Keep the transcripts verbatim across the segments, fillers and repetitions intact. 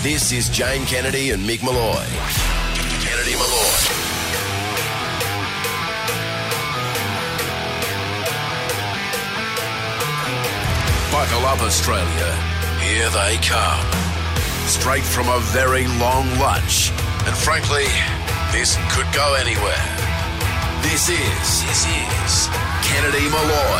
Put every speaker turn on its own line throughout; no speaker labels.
This is Jane Kennedy and Mick Malloy. Kennedy Malloy. Buckle up, Australia. Here they come. Straight from a very long lunch. And frankly, this could go anywhere. This is, this is Kennedy Malloy.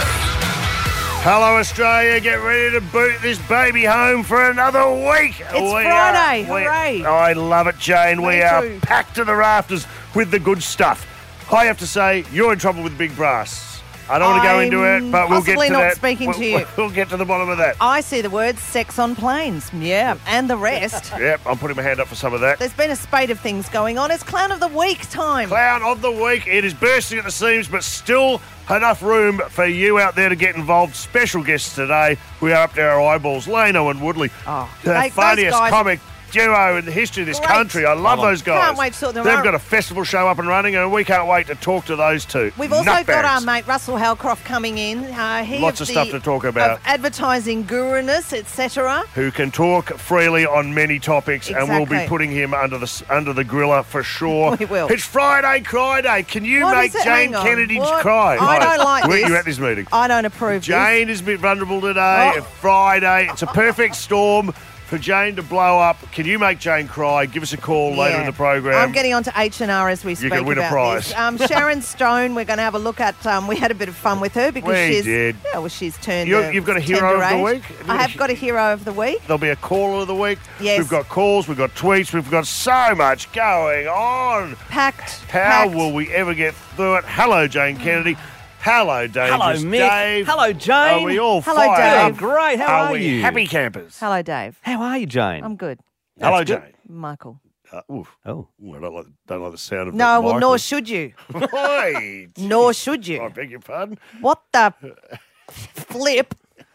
Hello, Australia. Get ready to boot this baby home for another week.
It's
we
Friday.
Are, we,
Hooray.
I love it, Jane.
Me
we are
too.
packed to the rafters with the good stuff. I have to say, you're in trouble with Big Brass. I don't want to go into it, but we'll get to
possibly not
that.
speaking
we'll,
to you.
We'll get to the bottom of that.
I see the words sex on planes. Yeah, and the rest.
Yep, I'm putting my hand up for some of that.
There's been a spate of things going on. It's Clown of the Week time.
Clown of the Week. It is bursting at the seams, but still enough room for you out there to get involved. Special guests today. We are up to our eyeballs. Lano and Woodley.
Oh,
the
they- those
funniest
guys-
comic duo in the history of this
Great.
country. I love those guys.
Can't wait to sort them
They've
out.
got a festival show up and running, and we can't wait to talk to those two.
We've also got
Nutbags.
our mate Russell Halcroft coming in. Uh, he
Lots of
the-
stuff to talk about.
Of advertising guruness, et cetera.
Who can talk freely on many topics, and we'll be
Exactly.
putting him under the under the griller for sure.
We will.
It's Friday Cry Day. Can you
What
make
is it?
Jane
Hang on.
Kennedy's
What?
cry?
I don't like
Were
this.
you at this meeting?
I don't approve this.
Jane is a bit vulnerable today.
Oh.
Friday. It's a perfect storm for Jane to blow up. Can you make Jane cry? Give us a call later
Yeah.
in the program.
I'm getting on to H and R as we speak
can win a
about
prize.
this. Um, Sharon Stone, we're going to have a look at. Um, we had a bit of fun with her because
We
she's
did.
Yeah, well, she's turned.
You-
uh,
you've got a hero
tender
of the
age.
week? Have you
I
got a-
have got a hero of the week.
There'll be a caller of the week.
Yes.
We've got calls. We've got tweets. We've got so much going on.
Packed.
How
packed.
will we ever get through it? Hello, Jane Kennedy. Hello, Dave.
Hello, Mick.
Dave.
Hello, Jane.
Are we all
Hello,
fired
Dave.
up?
Great. How are,
we
you?
happy campers?
Hello, Dave.
How are you, Jane?
I'm good.
Hello,
That's good.
Jane.
Michael.
Uh, oof.
Oh.
Ooh, I don't like, don't like the sound of
No,
that.
well,
Michael.
nor should you.
Wait.
Nor should you.
I beg your pardon.
What the flip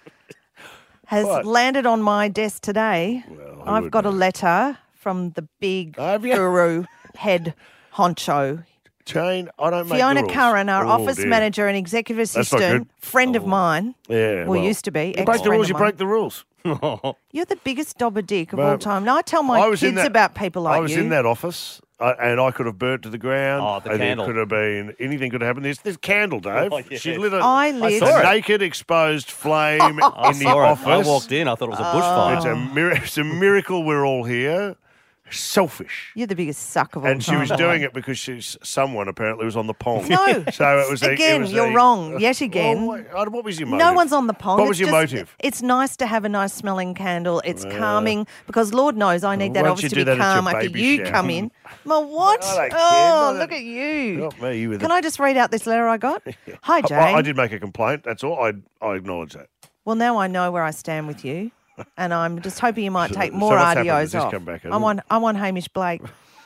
has
What?
landed on my desk today?
Well, who
I've
would
got a
know?
letter from the big
Have you?
guru head honcho.
Jane, I don't make
Fiona
the rules.
Curran, our
Oh,
office
dear.
manager and executive
not
assistant,
good.
friend of
Oh.
mine.
Yeah.
Well, used to be.
You break the
ex-friend
rules,
of
you
mine.
break the rules.
You're the biggest dobber dick of
But
all time. Now I tell my
I was in
kids
that-
about people like
I was
you.
in that office, uh, and I could have burnt to the ground.
Oh, the
and
candle.
It could have been anything. Could have happened. There's this candle, Dave.
Oh, yes.
She lit a,
I lit.
a
saw it.
naked, exposed flame
I
in the
saw it.
office.
I walked in. I thought it was a bushfire.
It's a, mir- it's a miracle we're all here. Selfish.
You're the biggest suck of all
And she
time.
was doing it because she's someone apparently was on the pong.
No.
So it was a,
Again,
it was
you're
a-
wrong. Yet again.
Well, what, what was your motive?
No one's on the pong.
What
It's
was your
just-
motive?
It's nice to have a nice smelling candle. It's calming because Lord knows I need that
Why don't
obviously
you
to
do
be
that at your
calm after
baby
you
shower?
come in. Well, what?
I don't care.
Oh,
Not
look
a-
at you.
Not me. You with
Can
the-
I just read out this letter I got? Hi, Jane.
I, I did make a complaint. That's all. I I acknowledge that.
Well, now I know where I stand with you, and I'm just hoping you might
So-
take
so
more
what's happened?
R D Os
Has this
off.
come back, has
I'm
it?
on. I'm on Hamish Blake.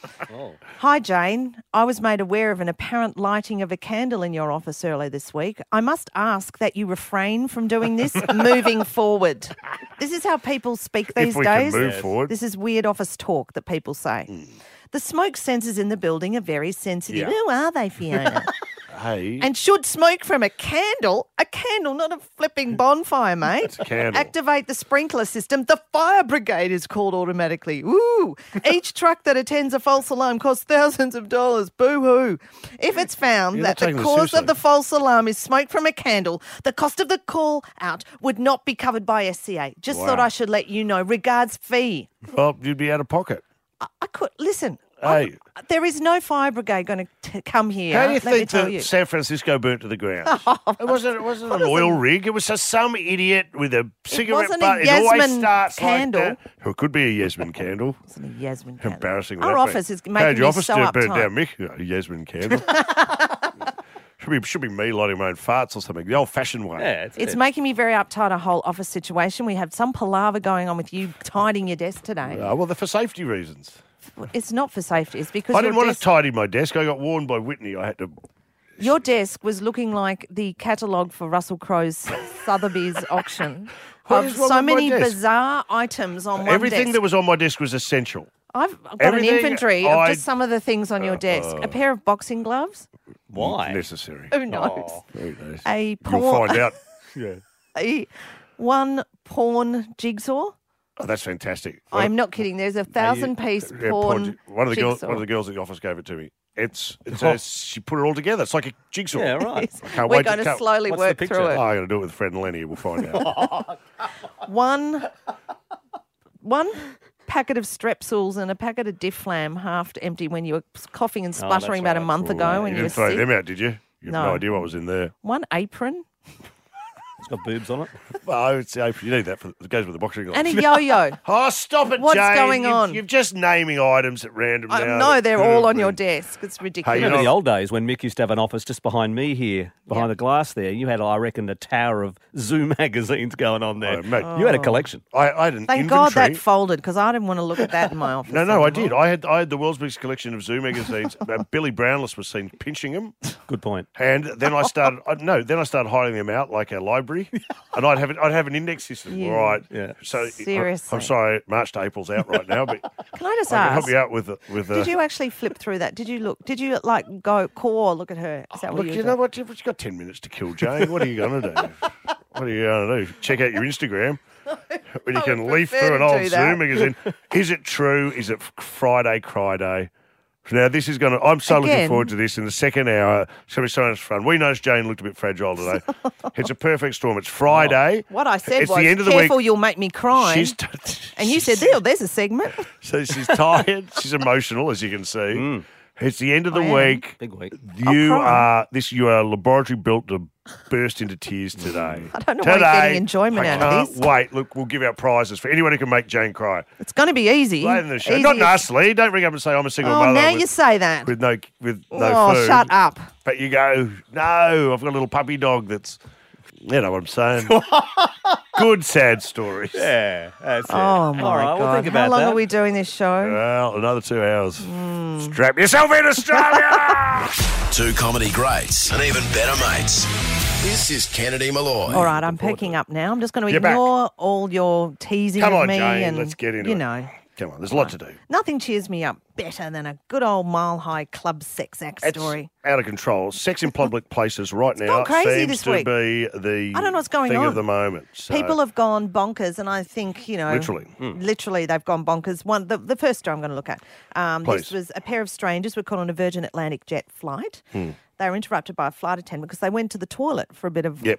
Hi, Jane. I was made aware of an apparent lighting of a candle in your office earlier this week. I must ask that you refrain from doing this moving forward. This is how people speak these
if we
days.
can move forward.
This is weird office talk that people say. The smoke sensors in the building are very sensitive.
Yeah.
Who are they, Fiona?
Hey.
And should smoke from a candle, a candle, not a flipping bonfire, mate.
a candle.
Activate the sprinkler system. The fire brigade is called automatically. Ooh. Each truck that attends a false alarm costs thousands of dollars. Boo-hoo. If it's found
You're
that
not
the
taking this
cause
seriously.
of the false alarm is smoke from a candle, the cost of the call out would not be covered by S C A. Just
Wow.
thought I should let you know. Regards, fee.
Well, you'd be out of pocket.
I, I could, listen.
Hey.
I- there is no fire brigade going to come here.
How do you
let me
think
tell
that
you.
San Francisco burnt to the ground? it wasn't. It wasn't an
is
oil
it?
rig. It was just some idiot with a cigarette
wasn't a
butt. It always
Yasmin
starts
candle.
like that. Or it could be a Yasmin candle.
It's a Yasmin candle.
Embarrassing.
Our
that,
office
mate.
is
How'd
making
your
me
office
so
do- burn
uptight.
down, Mick? A Yasmin candle. should be should be me lighting my own farts or something. The old-fashioned way.
Yeah, it's,
It's
it.
making me very uptight, a whole office situation. We have some palaver going on with you tidying your desk today.
Uh, well, they're for safety reasons.
It's not for safety. It's because
I
your
didn't want
desk,
to tidy my desk. I got warned by Whitney. I had to.
your desk was looking like the catalogue for Russell Crowe's Sotheby's auction
What
of
is wrong
so
with my
many
desk?
bizarre items on one
Everything
desk.
that was on my desk was essential.
I've got
everything
an inventory
I-
of just some of the things on your desk. A pair of boxing gloves.
Why?
Necessary.
Who knows?
Oh.
Who knows?
A
You'll
porn,
find out. Yeah.
a one porn jigsaw.
Oh, that's fantastic.
I'm not kidding. There's a thousand-piece
Yeah,
porn
one of the girls,
jigsaw.
one of the girls at the office gave it to me. It's, it's a, she put it all together. It's like a jigsaw.
Yeah, right.
I can't
We're
wait
going to
can't-
slowly
what's the
work
picture?
through
Oh,
it.
I'm going to do it with Fred and Lenny. We'll find out.
One, one packet of Strepsils and a packet of Difflam, half empty, when you were coughing and
that's
spluttering about a
right.
month ago
you
when you were
didn't throw
sick.
them out, did you? You have no.
No.
idea what was in there.
One apron
It's got boobs on it.
Well, I would say you need that for it goes with the boxing gloves.
and a yo-yo.
Oh, stop it,
What's
Jane.
going
You've-
on?
You're just naming items at random
I
now.
know they're all on your desk. It's ridiculous.
Hey, you
Remember
know-
the old days when Mick used to have an office just behind me here, behind the glass there? You had, I reckon, a tower of Zoo magazines going on there.
Oh, mate.
You had a collection.
I, I had an
Thank
inventory.
God that folded, because I didn't want to look at that in my office.
No, no, I
anymore.
did. I had I had the world's biggest collection of Zoo magazines. Uh, Billy Brownless was seen pinching them,
Good point.
and then I started. I, no, then I started hiding them out like a library, and I'd have it. I'd have an index system.
Yeah.
Right.
Yeah.
So I-
Seriously.
I'm sorry, March to April's out right now, but
Can I just
I can help
ask?
you out with the- with.
Did you actually flip through that? Did you look? Did you like go core? Look at her. Is that what
Look,
you?
you
were
know
doing?
what? You've you've got ten minutes to kill, Jane. What are you going to do? What are you going to do? Check out your Instagram. When you
I
can
would
leaf
prefer
through an
to
old
do
Zoo
that.
magazine. Is it true? Is it Friday Cry Day? Now, this is going to... I'm so looking
Again.
forward to this in the second hour. It's going to be so much fun. We noticed Jane looked a bit fragile today. It's a perfect storm. It's Friday.
What I said
it's
was,
the end of the
careful,
week.
you'll make me cry.
She's t-
and you said, "There, there's a segment."
So she's tired. She's emotional, as you can see. It's the end of the
I am.
week.
Big week.
You
I'll cry.
are this. You are laboratory built to burst into tears today.
I don't know why you're
Today,
getting enjoyment
I
out of
can't
this.
Wait, look, we'll give out prizes for anyone who can make Jane cry.
It's going to be easy.
Later in the show,
Easy
not
as-
nastily. Don't ring up and say I'm a single
Oh,
mother
now
with,
you say that.
with no with no
oh,
food.
shut up.
But you go, no, I've got a little puppy dog that's, you know what I'm saying. Good sad stories.
Yeah, that's it.
Oh my
All right,
God!
we'll think about
How long
that.
are we doing this show?
Well, another two hours.
Hmm.
Strap yourself in, Australia.
Two comedy greats and even better mates. This is Kennedy Malloy.
All right, I'm picking up now. I'm just going to
You're back.
ignore all your teasing
Come
of
on,
me
Jane,
and
let's get into
you
it.
know.
Come on, there's a lot to do.
Nothing cheers me up better than a good old Mile High Club sex act
It's
story.
out of control. Sex in public places right now
gone crazy
seems
this
to
week.
be the
I don't know what's going
thing
on.
of the moment. So,
People have gone bonkers, and I think, you know...
Literally.
Literally, they've gone bonkers. One, The, the first story I'm going to look at. Um, this
Please.
was a pair of strangers were caught on a Virgin Atlantic jet flight.
Hmm.
They were interrupted by a flight attendant because they went to the toilet for a bit of...
Yep.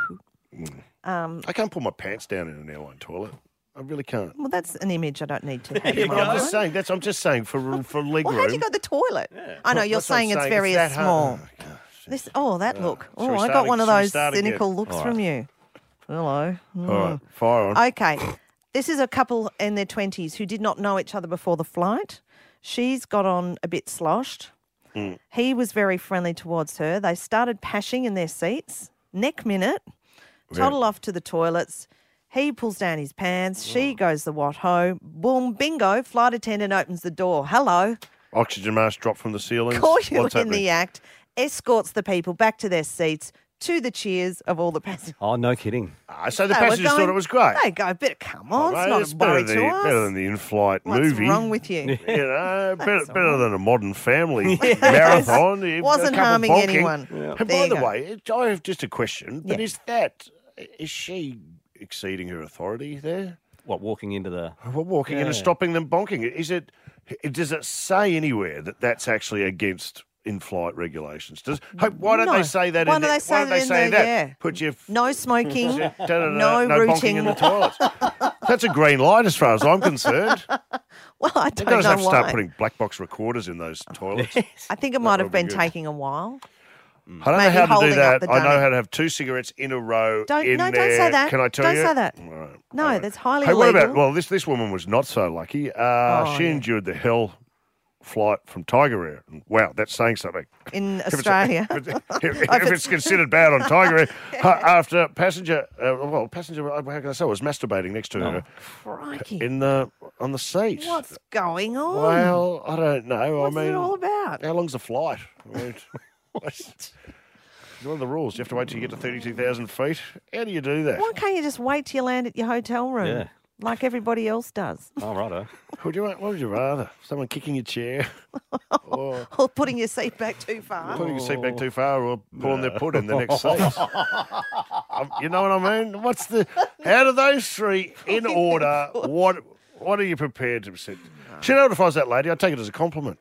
Um, I can't pull my pants down in an airline toilet. I really can't.
Well, that's an image I don't need to have in my
I'm
mind.
just saying. That's. I'm just saying for for leg
Well,
room.
how do you go to the toilet? I know,
Well,
you're
that's what I'm
saying it's
saying.
very
that
small.
hard. Oh, gosh.
This, oh, that look.
shall
Oh,
we
I
start
got
ag-
one of
shall we
those
start again?
cynical looks
All
from
right.
you. Hello.
All right, fire on.
Okay. This is a couple in their twenties who did not know each other before the flight. She's got on a bit sloshed.
Mm.
He was very friendly towards her. They started pashing in their seats. Neck minute, toddle off to the toilets. He pulls down his pants. She goes the what ho. Boom, bingo. Flight attendant opens the door. Hello.
Oxygen mask dropped from the ceiling.
Caught you
What's
in
happening?
the act. Escorts the people back to their seats to the cheers of all the passengers.
Oh, no kidding.
Ah, so the
They were
passengers
going-
thought it was great.
They go, but come on,
Mate,
it's not
it's
a
better
worry
than
to
the,
us.
better than the in-flight
What's
movie.
wrong with you?
You know, better,
all
better than a modern family marathon. You've got a
Wasn't
couple
harming
bonking.
anyone.
And
There
by
you
the
go.
way, it- I have just a question. But
Yeah.
is that is she exceeding her authority there?
What, walking into the...
Well, walking in and
Yeah.
stopping them bonking. Is it? Does it say anywhere that that's actually against in-flight regulations? Does why don't
No.
they say that?
Why
in
don't
the-
they say
why don't
that
they
in
say
the-
that?
yeah.
Put your
No smoking,
no,
no
bonking
rooting.
in the toilets. That's a green light as far as I'm concerned.
Well, I
They're
don't
going to
know
have to start
why.
putting black box recorders in those toilets.
I think it might have
would be
been
good.
taking a while.
I don't
Maybe
know how to
holding
do
up
that.
the
I know
dummy.
how to have two cigarettes in a row.
Don't-
in
no, don't
there.
say that.
Can I tell
Don't
you?
say that.
All right,
No,
all right.
that's highly
Hey, what
illegal.
about? Well, this this woman was not so lucky. Uh,
Oh,
she
yeah.
endured the hell flight from Tiger Air. Wow, that's saying something.
In
If it's-
Australia.
If, it's, if, if it's considered bad on Tiger Air, uh, after passenger, uh, well, passenger, how can I say, was masturbating next to her
Crikey.
in the on the seat.
What's going on?
Well, I don't know.
What's
I mean,
it all about?
how long's the flight? I mean, it's one of the rules. You have to wait till you get to thirty-two thousand feet. How do you do that?
Why can't you just wait till you land at your hotel room
Yeah.
like everybody else does?
Oh, righto.
Would you, what would you rather? Someone kicking your chair, or
Or putting your seat back too far?
putting your seat back too far, or pulling their put in the next seat? I Um, you know what I mean? What's the? Out of those three, in order, what what are you prepared to say? Do you know what? If I was that lady, I'd take it as a compliment.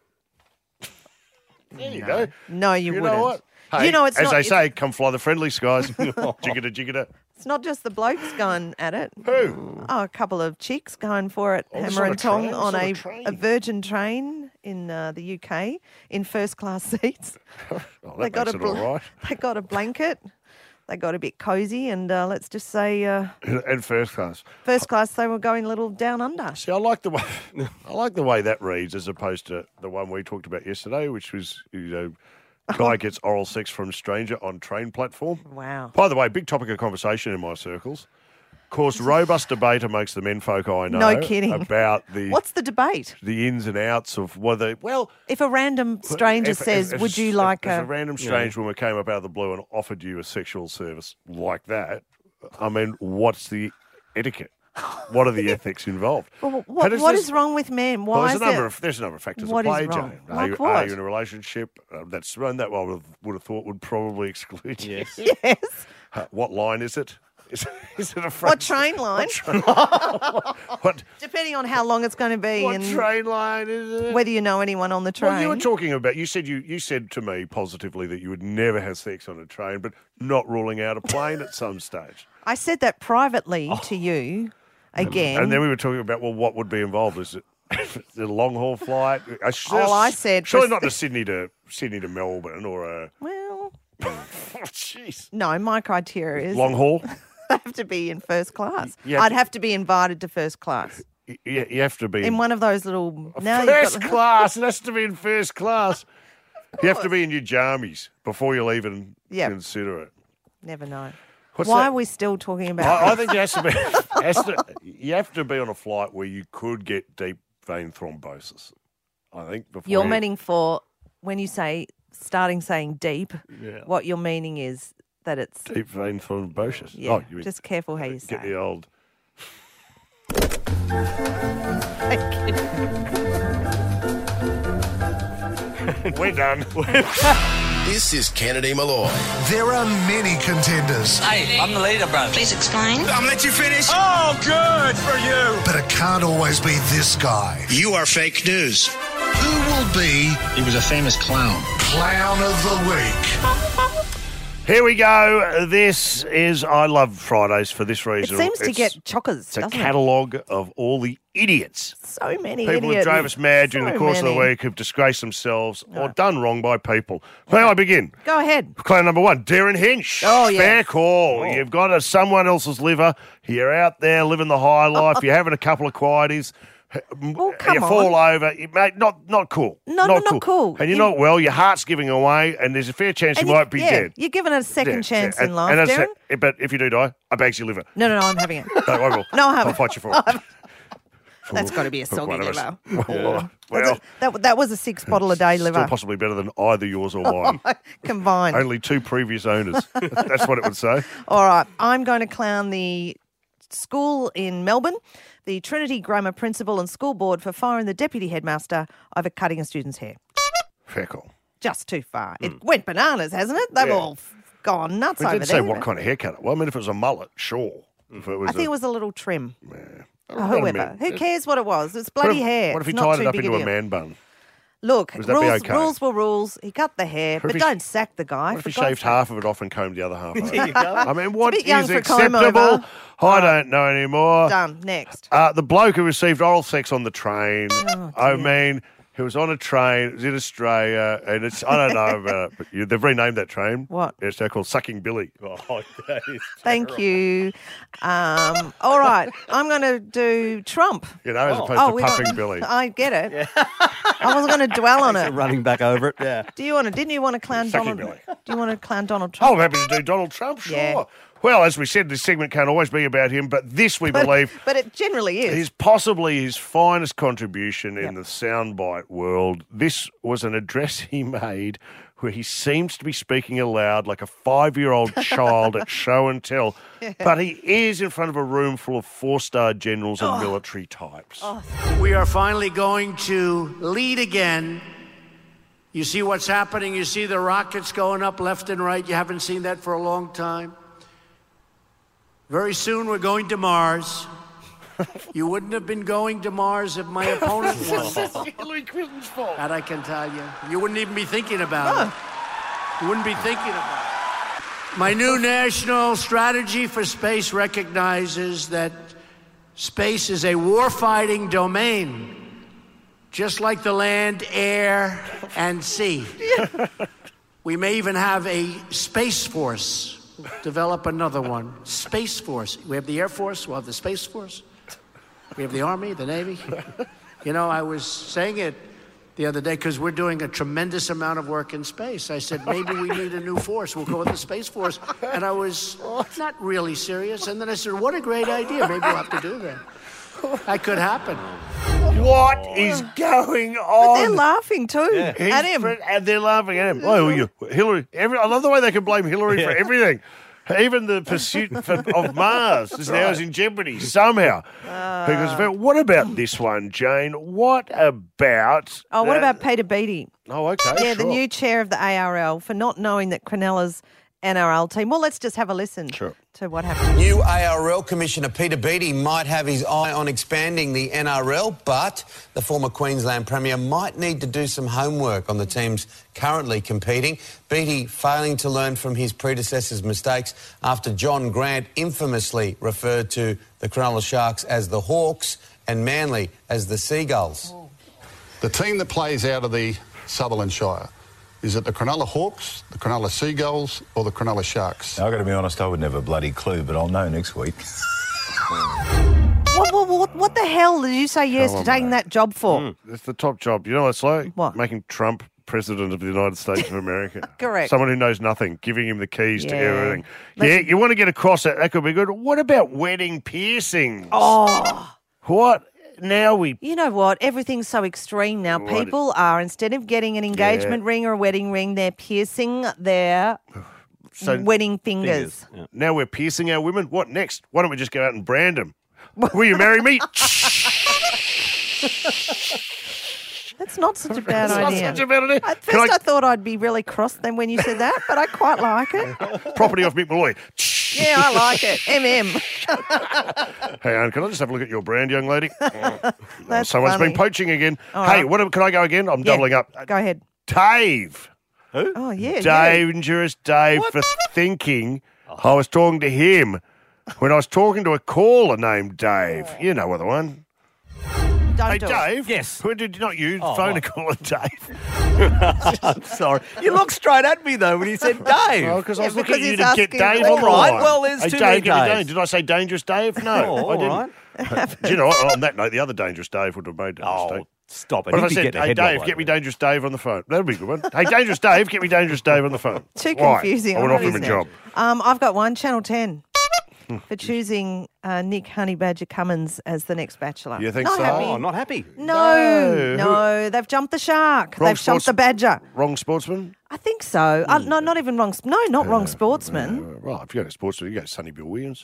There you go.
No, you,
You
wouldn't.
know what? Hey,
you know, it's
as
not,
they
it's,
say, come fly the friendly skies. Jiggada, jiggada.
it's not just the blokes going at it.
Who?
Oh, a couple of chicks going for it,
Oh, this
hammer
on
and
a
tong
train?
on
This on a
a,
train?
a Virgin train in uh, the U K in first class seats.
Oh,
they
that
got
makes
a
it all right.
they got a blanket. They got a bit cosy, and uh, let's just say uh,
And first class.
first class they were going a little down under.
See, I like the way I like the way that reads, as opposed to the one we talked about yesterday, which was you know, guy gets oral sex from stranger on train platform.
Wow.
By the way, big topic of conversation in my circles. Caused robust debate amongst the menfolk I know.
No kidding.
About the
What's the debate?
the ins and outs of whether well.
If a random stranger
if-
says,
if- if-
"Would you
if-
like
if
a?"
a random strange woman came up out of the blue and offered you a sexual service like that? I mean, what's the etiquette? What are the ethics involved?
Well,
How
what,
does
what
this-
is wrong with men? Why
Well, there's
is
a number
it?
of there's a number of factors
What
at
is
play,
wrong?
Jane. Are,
Like
you,
what?
are you in a relationship? Uh, that's one that I would have, would have thought would probably exclude you.
Yes.
Yes.
Uh, what line is it? Is, is it a
What
phrase?
train line?
What,
Depending on how long it's going to be
what
and
train line is it?
whether you know anyone on the train.
Well, you were talking about. You said you you said to me positively that you would never have sex on a train, but not ruling out a plane at some stage.
I said that privately to you again.
Oh. And then we were talking about well, what would be involved? Is it a long haul flight? I,
All I said
surely
was-
not to Sydney to Sydney to Melbourne or a
well,
oh, jeez
no, my criteria is
long haul.
they have to be in first class.
Yeah.
I'd have to be invited to first class
You, you have to be
in one of those little. Now
first
you've got,
class. It has to be in first class. You have to be in your jammies before you'll even
Yep.
consider it.
Never know.
What's
Why
that?
are we still talking about?
I, I
this?
think it has to be. Has to, you have to be on a flight where you could get deep vein thrombosis. I think before
You're
you-
meaning for when you say starting saying deep.
Yeah.
What you're meaning is that it's
deep vein thrombosis.
yeah.
Oh, you mean
just careful how you
get
say.
the old. We're done.
This is Kennedy Malloy.
There are many contenders,
Hey, I'm the leader, brother.
Please explain.
I'm gonna let you finish. Oh, good for you.
but it can't always be this guy.
You are fake news.
Who will be
He was a famous clown.
Clown of the Week?
Here we go. This is. I love Fridays for this
It
reason.
seems to
It's-
get chockers,
It's a
doesn't
catalogue of all the idiots.
it? So many
People who
idiots.
drove us mad during
So
the course of
many.
the week, who've disgraced themselves or done wrong by people. May I begin?
Go ahead.
Clown number one, Darren Hinch.
Oh, yeah.
Fair call. You've got a, someone else's liver. You're out there living the high life. You're having a couple of quieties.
Well, come
you
on.
fall over. You, mate, not not cool.
No, no, not cool.
And you're
You-
not well. Your heart's giving away, and there's a fair chance
And
you might be
yeah,
dead.
You're given a second
Yeah,
chance
yeah.
in
And-
life,
and as I
Darren.
said- but if you do die, I beg your liver.
No, no, no, I'm having it.
No, I will.
No, I haven't.
I'll fight you for it.
That's got to be a
For
soggy
one of us.
liver.
Well,
That's
well,
a- that, that was a six bottle a day
still
liver
possibly better than either yours or mine.
combined.
Only two previous owners. That's what it would say.
All right, I'm going to clown the school in Melbourne, the Trinity Grammar Principal and School Board for firing the Deputy Headmaster over cutting a student's hair.
Fair call.
Just too far. It went bananas, hasn't it? They've
Hmm. Yeah.
all f- gone nuts
We
over
didn't say
there.
what kind of haircut it was. I mean, if it was a mullet, sure. If it was
I think
a,
it was a little trim.
I
Or
don't know,
whoever.
man.
Who cares what it was? It's
What
bloody
if,
hair.
What if he
It's not
tied
too
it up
big
into a
deal.
man bun?
Look,
Would that be
rules,
okay?
rules were rules. He cut the hair,
What
but
if he-
don't sack the guy.
What if
for
he
God's
shaved
sake.
half of it off and combed the other half over?
There you go.
I mean, what
bit
is
young for a comb
acceptable?
over.
I don't know anymore.
Done. Next.
Uh, the bloke who received oral sex on the train.
Oh,
I mean, he was on a train. It was in Australia, and it's I don't know about it, but you, they've renamed that train.
What?
It's now called Sucking Billy.
Oh, that is
Thank you. Um, all right, I'm going to do Trump.
You know, as opposed
Oh,
to
we
Puffing
don't-
Billy.
I get it. I wasn't going to dwell on it.
running back over it. Yeah.
Do you want to? Didn't you want to clown
Sucking
Donald?
Billy.
Do you want to clown Donald
Oh,
Trump?
I'm happy to do Donald Trump, sure.
Yeah.
Well, as we said, this segment can't always be about him, but this we believe
But it generally is.
is possibly his finest contribution in
Yep.
the soundbite world. This was an address he made where he seems to be speaking aloud like a five-year-old child at show and tell, but he is in front of a room full of four-star generals and military types.
We are finally going to lead again. You see what's happening? You see the rockets going up left and right. You haven't seen that for a long time. Very soon we're going to Mars. You wouldn't have been going to Mars if my opponent was.
Hillary Clinton's fault.
That I can tell you. You wouldn't even be thinking about it. You wouldn't be thinking about it. My new national strategy for space recognizes that space is a warfighting domain, just like the land, air, and sea. We may even have a space force. Develop another one. Space Force. We have the Air Force. We'll have the Space Force. We have the Army, the Navy. You know, I was saying it the other day because we're doing a tremendous amount of work in space. I said, maybe we need a new force. We'll go with the Space Force. And I was not really serious. And then I said, what a great idea. Maybe we'll have to do that. That could happen.
What is going on?
They're laughing too
He's
at him.
fr- and they're laughing at him. Oh, you, Hillary. Every, I love the way they can blame Hillary for everything. Even the pursuit for, of Mars is now in jeopardy somehow.
Uh,
because of it. What about this one, Jane? What about?
Oh, what
that-
about Peter Beattie?
Oh, okay.
Yeah, the
sure.
new chair of the A R L for not knowing that Cronulla's N R L team. Well, let's just have a listen
Sure.
to what happened.
New A R L Commissioner Peter Beattie might have his eye on expanding the N R L, but the former Queensland Premier might need to do some homework on the teams currently competing. Beattie failing to learn from his predecessor's mistakes after John Grant infamously referred to the Cronulla Sharks as the Hawks and Manly as the Seagulls.
The team that plays out of the Sutherland Shire, is it the Cronulla Hawks, the Cronulla Seagulls, or the Cronulla Sharks?
I've got to be honest, I wouldn't have a bloody clue, but I'll know next week.
What, what, what, what the hell did you say yes
Come
to
on,
taking
mate.
that job for?
Mm, it's the top job. You know what it's like?
What?
Making Trump president of the United States of America.
Correct.
Someone who knows nothing, giving him the keys to
Yeah.
everything.
Let's-
Yeah, you want to get across that. That could be good. What about wedding piercings?
Oh,
What? Now we...
you know what? Everything's so extreme now.
What?
People are, instead of getting an engagement ring or a wedding ring, they're piercing their
So
wedding fingers.
Yeah.
now we're piercing our women. What next? Why don't we just go out and brand them? Will you marry me?
That's not such a bad
That's not
idea.
such a bad idea.
At
Can
first,
I-
I... thought I'd be really cross then when you said that, but I quite like it.
Property off Mick Malloy.
Yeah, I like it. M M.
Hey, Anne, can I just have a look at your brand, young lady?
That's
Someone's
funny.
been poaching again.
All
hey,
right.
what? Can I go again? I'm
Yeah,
doubling up.
Go ahead.
Dave.
Oh, yeah. yeah.
Dangerous Dave for thinking I was talking to him when I was talking to a caller named Dave. You know the one.
Don't
Hey,
do it.
Dave.
Yes.
Who did not you
Oh,
phone
what?
a caller, Dave?
I'm sorry. You looked straight at me, though, when you said Dave.
Oh, because I
Yeah,
was looking at
because
you
he's
to get
asking-
Dave
All
on the
right,
line.
well, there's
hey,
too
Dave,
many
get me
Daves.
Dave. Did I say Dangerous Dave? No,
Oh,
I
all
didn't.
right.
Do you know what? On that note, the other Dangerous Dave would have made that
Oh,
mistake.
stop it.
What if I
He'd be
said,
getting a
hey,
head
Dave,
wobble
get me
over
Dangerous Dave on the phone? That would be a good one. Hey, Dangerous Dave, get me Dangerous Dave on the phone.
Too
Why?
confusing.
I would
I'm
offer him a
not
job.
using it. Um, I've got one, Channel ten, for choosing uh, Nick Honey Badger Cummins as the next Bachelor.
You think
not
so?
Happy.
Oh, not happy.
No,
No.
no, they've jumped the shark.
Wrong
they've jumped
sports-
the badger.
Wrong sportsman?
I think so. Uh, no, not even wrong. sp- No, not wrong sportsman.
Uh, well, if you go to sportsman, you go Sonny Bill Williams.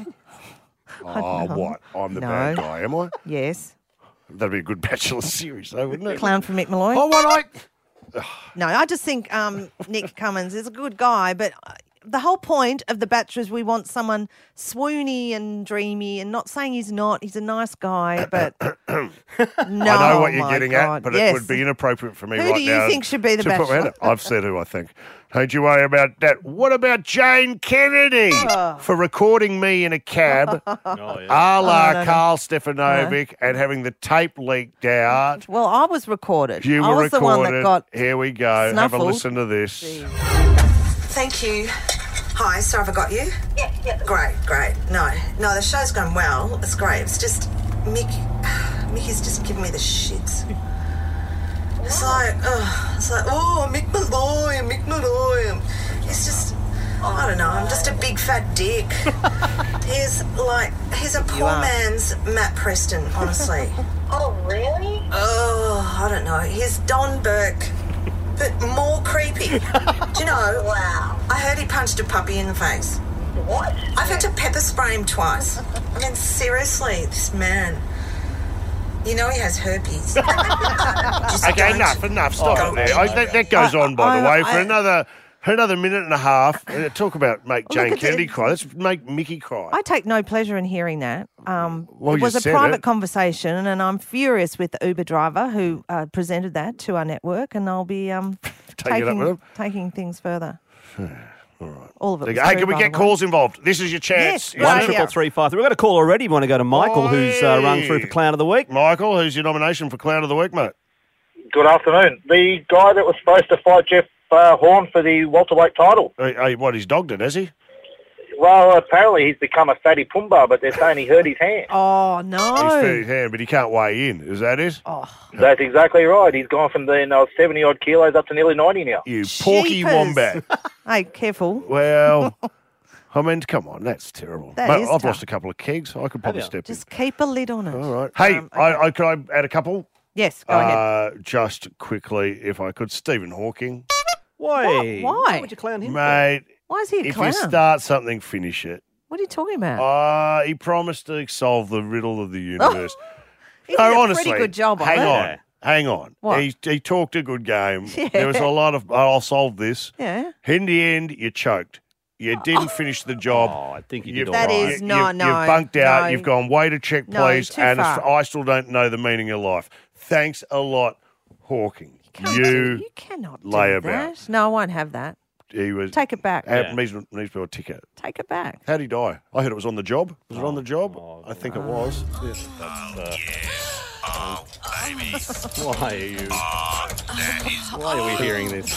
I
Oh,
don't know.
what? I'm the
No.
bad guy, am I?
Yes.
That'd be a good Bachelor series, though, wouldn't it?
Clown from Mick Malloy.
Oh, what I...
No, I just think um, Nick Cummins is a good guy, but uh, the whole point of The Bachelor is we want someone swoony and dreamy, and not saying he's not. He's a nice guy, but no.
I know what you're
my
getting
God.
at, but
Yes.
it would be inappropriate for me
Who
right
do you
now
think should be the
to put my hand
Bachelor?
up. I've said who I think. Don't you worry about that. What about Jane Kennedy
Oh.
for recording me in a cab,
Oh, yeah.
a la
no, no.
Carl Stefanovic, and having the tape leaked out?
Well, I was recorded.
You
I
were
was
recorded.
the one that got
Here we go. Have a
snuffled.
listen to this.
Thank you. Hi, so have I got you? Yeah, yeah. Great, great. No, no, the show's going well. It's great. It's just Mick. Mickey's just giving me the shits. It's like, oh, it's like, oh, Mick Malloy, Mick Malloy. It's just, I don't know. I'm just a big fat dick. He's like, he's a poor
are.
man's Matt Preston, honestly. Oh, really? Oh, I don't know. He's Don Burke, but more creepy. Do you know? Wow. I heard he punched a puppy in the face. What? I've had to pepper spray him twice. I mean, seriously, this man. You know he has herpes. Just
Okay,
don't-
enough, enough. Stop
Oh,
it there. I, that, that goes
I-
on, by the
I-
way, for
I-
another Another minute and a half. Uh, Talk about make
Well,
Jane
look, it's-
Kennedy cry. Let's make Mickey cry.
I take no pleasure in hearing that. Um,
Well,
it
you
was a
said
private
it.
conversation, and I'm furious with the Uber driver who uh, presented that to our network, and I'll be um,
Take it up with
taking,
him.
taking things further.
All right.
All of it.
There
Was
you go. Hey,
true,
can we
by
get
the way.
calls involved? This is your chance.
Yes,
Is
One
it?
triple three five three. We've got a call already. We want to go to Michael, who's uh, rung through for Clown of the Week.
Michael, who's your nomination for Clown of the Week, mate?
Good afternoon. The guy that was supposed to fight Jeff uh, Horn for the welterweight title.
Hey, hey, what, he's dogged it, has he?
Well, apparently he's become a fatty Pumbaa, but they're saying he hurt his hand.
Oh, no.
He's fair his hand, but he can't weigh in. Is that it?
Oh.
That's exactly right. He's gone from the uh, seventy-odd kilos up to nearly ninety now.
You porky
Jeepers.
wombat.
Hey, careful.
Well, I mean, come on, that's terrible.
That
But
is
I've
tough.
lost a couple of kegs. I could probably
you?
step
Just keep a lid on it.
in. All right. Hey,
Um,
I, I could I add a couple?
Yes, go ahead.
Uh, just quickly, if I could, Stephen Hawking.
Why?
Why?
would you clown him?
Mate,
Why is he a
if
clown?
you start something, finish it.
What are you talking about?
Uh, he promised to solve the riddle of the universe.
he
no,
did a
honestly,
pretty good job on
hang
it.
on, hang on.
What?
He, he talked a good game.
Yeah.
There was a lot of, I'll solve this.
Yeah.
In the end, you choked. You didn't finish the job.
Oh, I think you
You've-
did all
That
right.
is
you-
no,
you've,
no,
You've bunked out.
no.
You've gone, way to check,
No,
please.
too
and
far.
I still don't know the meaning of life. Thanks a lot, Hawking.
Can't
You,
do- you cannot do
lay
that.
about.
No, I won't have that.
He was.
Take it back.
Had
Yeah.
needs, needs to be a ticket.
Take it back.
How'd he die? I heard it was on the job. Was it on the job?
Oh,
I think it was.
That's, uh,
Oh, baby.
why are you?
Oh, that is
Why are we hearing this?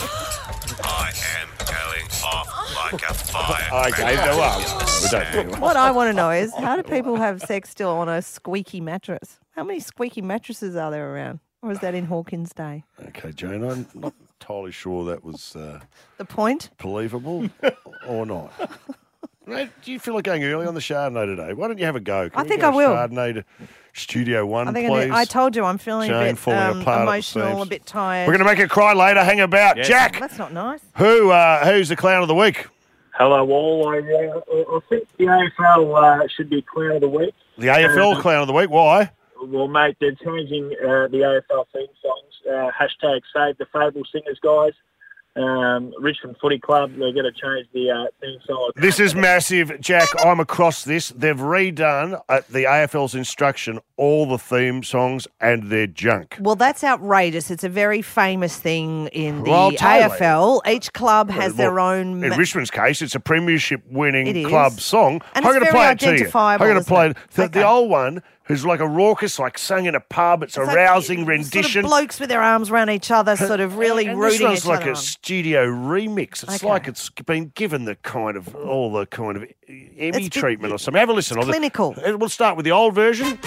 I am going off like a fire.
Okay, no, well, we don't do
What I want to know is how do people have sex still on a squeaky mattress? How many squeaky mattresses are there around? Or is that in Hawkins' day?
Okay, Jane, I'm not entirely sure that was uh,
The point?
believable or not. Mate, do you feel like going early on the Chardonnay today? Why don't you have a go? Can
I
we
think
get
I
a
will.
Chardonnay to Studio One,
I think
please.
I, need- I told you I'm feeling
Jane
a bit
falling
um,
apart at the
emotional,
seams.
a bit tired.
We're going to make it cry later. Hang about.
Yes.
Jack,
That's not nice.
who uh, who's the clown of the week?
Hello, all. I, uh, I think the A F L uh, should be Clown of the Week.
The A F L clown of the week. Why?
Well, mate, they're changing uh, the A F L theme songs. Uh, hashtag Save the Fable Singers, guys. Um, Richmond Footy Club, they're going to change the uh, theme song.
This is massive, Jack. I'm across this. They've redone at the A F L's instruction all the theme songs, and they're junk.
Well, that's outrageous. It's a very famous thing in the
Well, totally.
A F L. Each club has
Well,
their own.
In
ma-
Richmond's case, it's a premiership-winning
It is.
club song.
And
I'm
it's
going to
very
play it to you. I'm
identifiable,
going to
isn't
play
it?
the,
Okay.
the old one, who's like a raucous, like sung in a pub. It's,
It's
a
like
rousing
Sort
rendition.
of blokes with their arms around each other, sort of really
and
rooting
this one's
each
like
other
a
on.
studio remix. It's
Okay.
like it's been given the kind of all the kind of Emmy
It's bit-
treatment or something. Have a listen.
it's
I'll-
clinical.
uh, We'll start with the old version.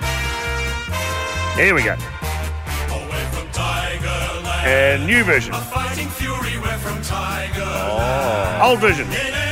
Here we go. And new version. Oh. Old version.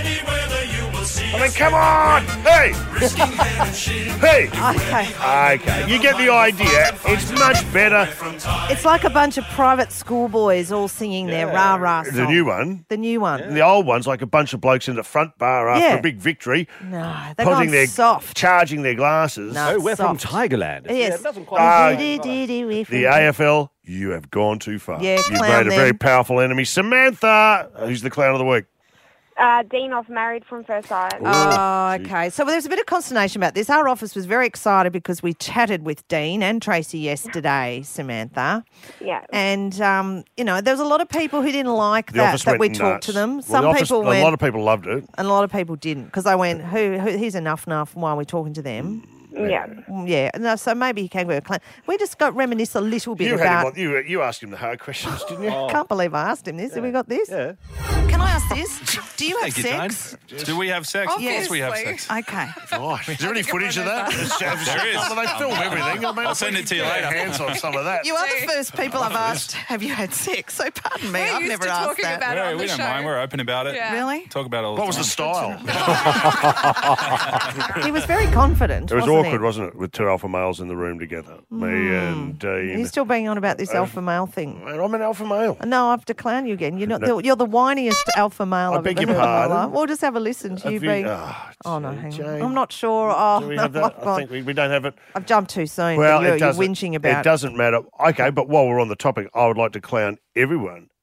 I mean, come on! Hey! Hey!
Okay.
Okay, you get the idea. It's much better.
It's like a bunch of private schoolboys all singing their rah-rah song.
The new one.
The new one.
And the old one's like a bunch of blokes in the front bar after
Yeah.
a big victory,
No, they're
putting
going
their
soft.
charging their glasses.
No,
Oh, we're from
soft.
Tigerland.
Yes.
Yeah, it doesn't quite.
Ah,
Dee-dee-dee-dee,
The A F L, you have gone too far.
Yeah,
You've
clown
made a very
them.
powerful enemy. Samantha, who's the clown of the week?
Uh, Dean off Married from First Sight.
Oh, okay. So there's a bit of consternation about this. Our office was very excited because we chatted with Dean and Tracy yesterday, Samantha.
Yeah.
And, um, you know, there was a lot of people who didn't like
The
that,
office
that
went
we
nuts.
talked to them.
Well,
Some
the office-
people
a
went,
lot of people loved it.
and a lot of people didn't because I went, who, who, he's enough enough while we're talking to them.
Yeah.
Mm, Yeah, no, so maybe he can go a clan. We just got reminisce a little bit
You, had him
about.
on- you, you asked him the hard questions, didn't you?
I can't believe I asked him this. Have we got this?
Yeah.
Can I ask this? Do you have
Thank you,
sex?
Jane. Do we have sex? Of
Yes.
course we have sex.
Okay.
Right. Is there any footage of that?
There is.
Well, they film everything. I mean,
I'll send it to you
get our
later.
hands on some of that.
You are the first people I've asked, have you had sex? So pardon me,
We're
I've
used
never
to
asked
talking
that.
about it
Yeah,
on
we
the
don't
show.
mind. We're open about it.
Yeah.
Really?
Talk about it all the
What was
time.
the style?
He was very confident.
It was
wasn't
awkward,
he?
wasn't it, with two alpha males in the room together? Me and Dean.
He's still banging on about this alpha male thing.
And I'm an alpha male.
No, I have to clown you again. You're not.
No.
the, you're the whiniest alpha male
I
I've
beg
ever
your
heard in my
pardon?
life. We'll just have a listen to
Have
you
you-
being.
Ah,
Oh no, hang
Jane.
on. I'm not sure. Oh,
Do we
no,
have that?
my
I
God.
think we, we don't have it.
I've jumped too soon.
Well,
but you're,
it doesn't.
you're whinging about.
It doesn't matter. Okay, but while we're on the topic, I would like to clown everyone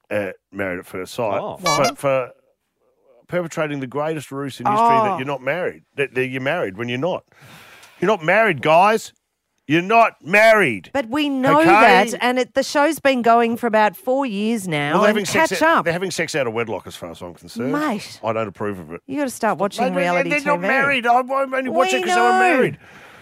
uh, Married at First Sight
Oh.
for, for perpetrating the greatest ruse in history
Oh.
that you're not married. That, that you're married when you're not. You're not married, guys. You're not married.
But we know
Okay.
that, and it, the show's been going for about four years now.
Well, they're
and
having
catch
sex.
up.
They're having sex out of wedlock, as far as I'm concerned.
Mate.
I don't approve of it.
You got to start watching
Mate,
reality
they're
T V.
not married. I'm only watching
We
because they were
know.
married.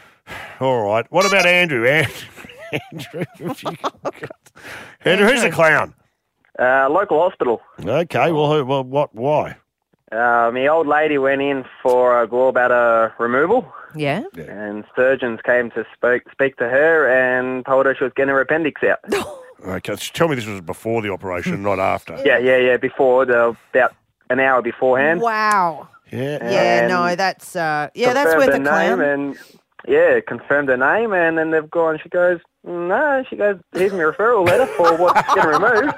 All right. What about Andrew? Andrew, Andrew, if you- Andrew, who's the clown?
Uh, local hospital.
Okay. Well, who, well, what? Why?
Uh, my old lady went in for a gallbladder removal.
Yeah.
And surgeons came to speak speak to her and told her she was getting her appendix out.
Okay. so Tell me this was before the operation, not after.
yeah, yeah, yeah. Before the about an hour beforehand.
Wow.
Yeah.
Yeah,
And
no, that's uh, yeah, that's
confirmed
worth a
her
clown.
name and yeah, confirmed her name, and then they've gone. She goes, no. She goes, here's my referral letter for what's getting removed.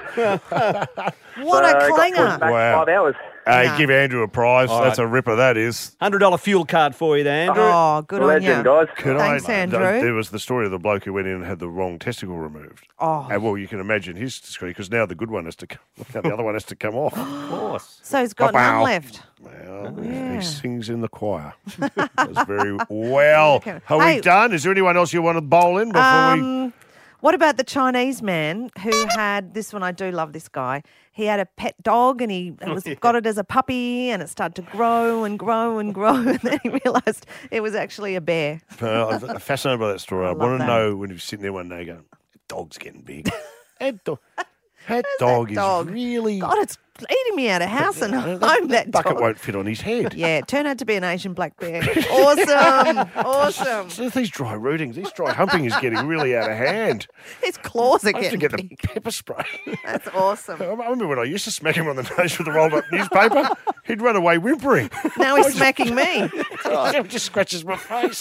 What
So
a
got pushed
clanger.
back
Wow.
five hours.
Hey,
No.
give Andrew a prize.
All
That's
right.
a ripper, that is.
one hundred dollars fuel card for you there, Andrew.
Oh, good
Legend,
on you.
guys.
Could
Thanks,
I,
Andrew.
There was the story of the bloke who went in and had the wrong testicle removed.
Oh.
And, well, you can imagine his discreet because now the good one has to come, now the other one has to come off.
Of course.
So he's got
Ba-bow.
none left.
Well,
Yeah.
he sings in the choir. That's very well.
Okay.
Are
Hey.
we done? Is there anyone else you want to bowl in before we?
Um, what about the Chinese man who had this one? I do love this guy. He had a pet dog and he was, got it as a puppy and it started to grow and grow and grow. And then he realised it was actually a bear.
Uh, I'm fascinated by that story. I,
love
want to
that.
know when you're sitting there one day going, dog's getting big. That, do- that dog is
dog?
really.
God, it's eating me out of house and I'm that
bucket
dog.
won't fit on his head.
Yeah, it turned out to be an Asian black bear. Awesome. Awesome.
So these dry rootings, this dry humping is getting really out of hand.
His claws are
I have to
getting
get
big.
a pepper spray.
That's awesome.
I remember when I used to smack him on the nose with a rolled up newspaper. He'd run away whimpering.
Now he's smacking me.
He just scratches my face.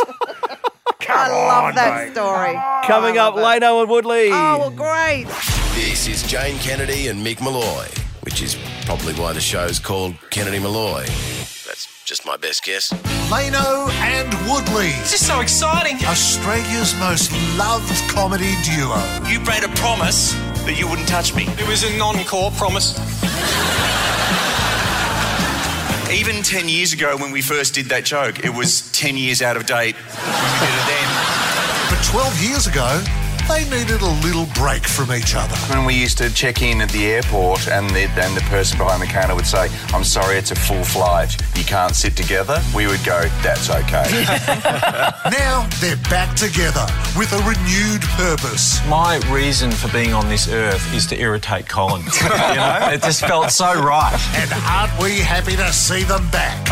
I love
on,
that
mate.
story.
Coming up, Leno and Woodley.
Oh, well, great.
This is Jane Kennedy and Mick Malloy, which is probably why the show's called Kennedy Malloy. That's just my best guess.
Leno and Woodley.
This is so exciting.
Australia's most loved comedy duo.
You made a promise that you wouldn't touch me. It was a non-core promise. Even ten years ago when we first did that joke, it was ten years out of date when we did it then.
But twelve years ago, they needed a little break from each other.
When we used to check in at the airport and the, and the person behind the counter would say, I'm sorry, it's a full flight. You can't sit together. We would go, that's okay.
Now they're back together with a renewed purpose.
My reason for being on this earth is to irritate Colin. You know, it just felt so right.
And aren't we happy to see them back?